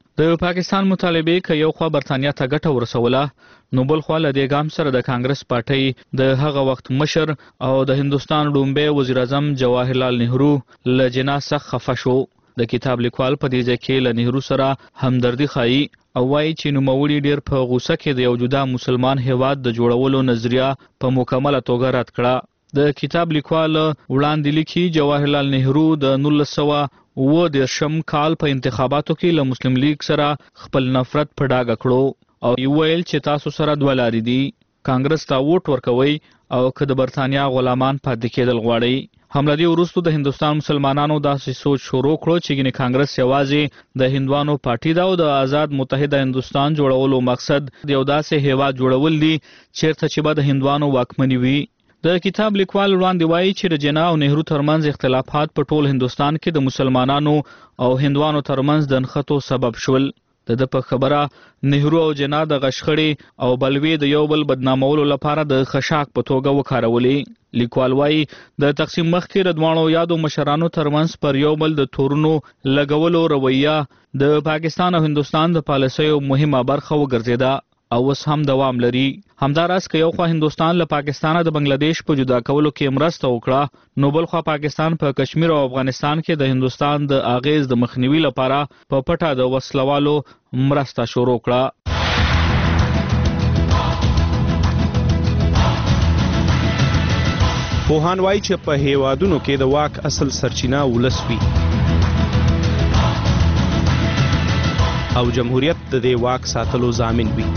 د پاکستان مطالبه ک یو خوا برتانیا ته ګټه ورسوله نو بل خوا له دې ګام سره د کانګرس پارټي د هغه وخت مشر او د هندستان لومبي وزیر اعظم جواهرلال نهرو له جنازه خفه شو. د کتاب لیکوال په دې ځکه له نهرو سره همدردي خایي او وايي چې نوموړي ډیر په غوسه کې د یو جدا مسلمان هیواد د جوړولو نظریه په مکمله توګه رد کړه. د کتاب لیکوال وړاندې لیکي جواهرلال نهرو د نولس سوه اووه دېرشم کال په انتخاباتو کې له مسلم لیگ سره خپل نفرت په ډاګه کړو او ویل چې تاسو سره دوه لارې دي، کانګرس ته ووټ ورکوي او که د برتانیا غلامان پاتې کېدل غواړي. حمله دی وروسته د هندستان مسلمانانو داسې سوچ شروع کړو چې ګینه کانګرس یوازې د هندوانو پارټي دا او د آزاد متحده هندستان جوړولو مقصد د یو داسې هیواد جوړول دي چیرته چې به د هندوانو واکمني وي. د کتاب لیکوال وړاندې وایي چې د جنا او نهرو ترمنځ اختلافات په ټول هندستان کې د مسلمانانو او هندوانو ترمنځ د نښتو سبب شول. د په خبره نهرو او جنا د غشخړې او بلوي د یو بل بدنامولو لپاره د خشاک په توګه وکارولې. لیکوال وایي د تقسیم مخکې د دوانو یادو مشرانو ترمنځ پر یو بل د تورونو لګولو رویه د پاکستان او هندستان د پالیسیو مهمه برخه وګرځیده او اوس هم دوام لري. همداراز که یو خوا هندستان له پاکستان د بنگلاديش په جدا کولو کې مرسته وکړه نو بل خوا پاکستان په کشمیر او افغانستان کې د هندستان د اغیز د مخنیوي لپاره په پټه د وسلوالو مرسته شروع کړه. پوهان وایي چې په هیوادونو کې د واک اصل سرچینه ولس وي او جمهوریت د دې واک ساتلو ضامن وي.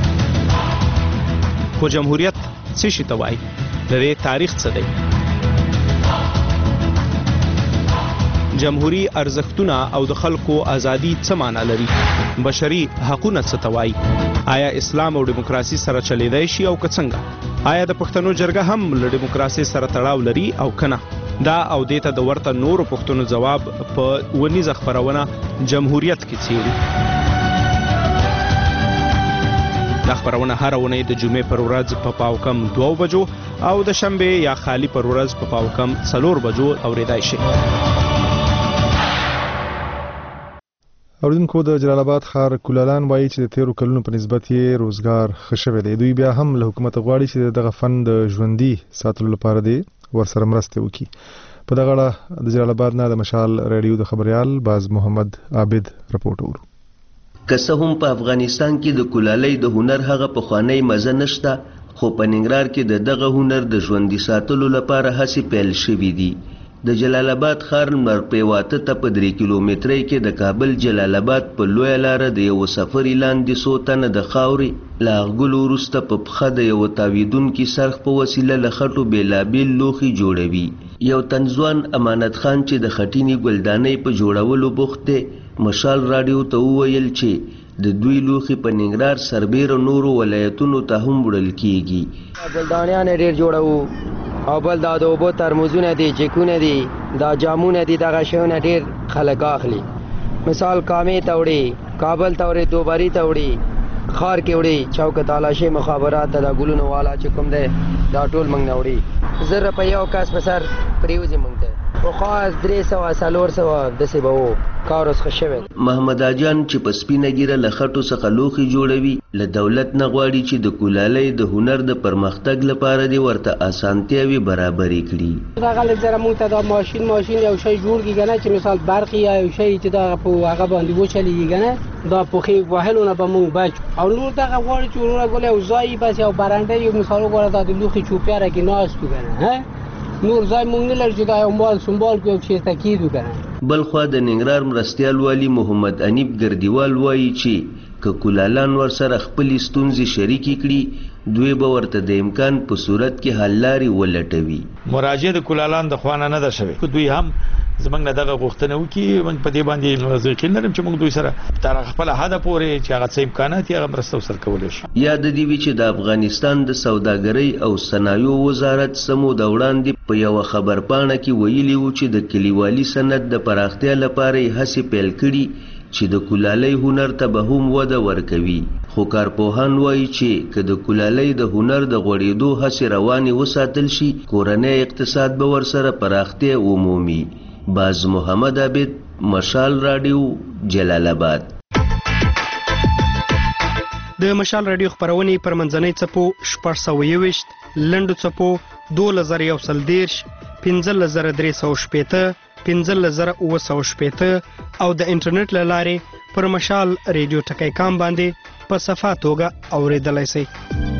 خو جمهوریت څه شي ته وایي؟ د دې تاریخ څه دی؟ جمهوری ارزښتونه او د خلکو ازادي څه معنا لري؟ بشري حقوقونه څه ته وایي؟ آیا اسلام او دیموکراسي سره چلیدای شي او که څنګه؟ آیا د پښتنو جرګه هم له دیموکراسي سره تړاو لري او کنه؟ دا او دیته د ورته نورو پښتنو جواب په ونیزه خبرونه جمهوریت کې څیړي. دا خبرونه هر ونې د جمعې پر ورځ په پاو کم دوه بجو او د شنبه یا خالی پر ورځ په پاو کم څلور بجو اوریدای شي. اوریدونکو د جلال آباد ښار کولالان وایي چې د تیرو کلونو په نسبت یې روزګار ښه شوی دی. دوی بیا هم له حکومت غواړي چې دغه فن د ژوندي ساتلو لپاره دی ورسره مرسته وکړي. په دغه اړه د جلال آباد نه د مشال رادیو د خبريال باز محمد عابد رپورټ ورو. که څه هم په افغانستان کې د کولالۍ د هنر هغه پخوانی مزه نشته، خو په ننګرهار کې د دغه هنر د ژوندي ساتلو لپاره هڅې پیل شوې دي. د جلال آباد ښار مرپیواته ته په درې کیلومترۍ کې د کابل جلال آباد په لویه لاره د یو سفري لاندې څو تنه د خاورې له اغږلو وروسته په پښه د یو تاویدونکي سرخ په وسیله له خټو بېلابېل لوښي جوړوي. یو تنځوان امانت خان چې د خټینې ګلدانۍ په جوړولو بوخت دی مشال رادیو ته وویل چې د دوی لوښي په ننګرهار سربیره نورو ولایتونو ته هم وړل کیږي. ګلدانیان ډېر جوړوو او بل دا د اوبو ترموزونه دي، چکونه دي، دا جامونه دي، دغه شیونه ډېر خلک اخلي. مثال کامې ته وړي، کابل ته وړي، دوباري ته وړي، خار کې وړي، چوک تالاشي مخابرات ته د ګلونو والا چې کوم دی دا ټول موږ نه وړي. زر روپۍ یو کس په سر پرېوځي موږ ته. پخوا درې سوه څلور سوه داسې به و، کار اوس ښه شوی. محمد اجان چې په سپینه ګیره له خټو څخه لوښي جوړوي له دولت نه غواړي چې د کولالۍ د هنر د پرمختګ لپاره دې ورته اسانتیاوې برابرې کړي. دغه لږ زره موږ ته دا ماشین ماشین یو شی جوړ کړي که نه چې مثال برق یا یو شی چې دغه په هغه باندې وچلېږي که نه دا پوښې وهلو نه به موږ بچ او نور دغه غواړي چې ورونه ګل یو ځای بس یو برنډه یو مثال وګوره دا د لوښي چوپیاره کې ناست وو که نه نور ځای مونږ نه لرو چې دا یو مال سنبال کړو یو چېرته کېدو که نه. بل خوا د ننګرهار مرستیال والي محمد انیب ګردیوال وایي چې که کولالان ورسره خپلې ستونزې شریکې کړي دوی به ورته د امکان په صورت کې حل لارې ولټوي. مراجعه د کولالان د خوا نه ده شوې، دوی هم زمونږ نه دغه غوښتنه وکړي. موږ په دې باندې یقین لرم چې موږ دوی سره تر خپله حده پورې چې هغه څه امکانات یې هغه مرسته ورسره کولی شو. یاد دې وي چې د افغانستان د سوداګرۍ او صنایعو وزارت څه موده وړاندې په یوه خبرپاڼه کې ویلي وو چې د کلیوالي صنعت د پراختیا لپاره یې هڅې پیل کړي چې د کولالۍ هنر ته به هم وده ورکوي. خو کارپوهان وایي چې که د کولالۍ د هنر د غوړېدو هڅې روانې وساتل شي کورنی اقتصاد به ورسره پراختیا ومومي. باز محمد عابد مشال رادیو جلال آباد. د مشال رادیو خبرونې پر منځنۍ څپو شپږ سوه یوویشت، لنډو څپو دولس زره یو سل دېرش، پنځلس زره درې سوه شپېته، پنځلس زره اووه سوه شپېته او د انټرنیټ له لارې پر مشال رادیو ټکی کام باندې په صفا توګه اورېدلی سئ.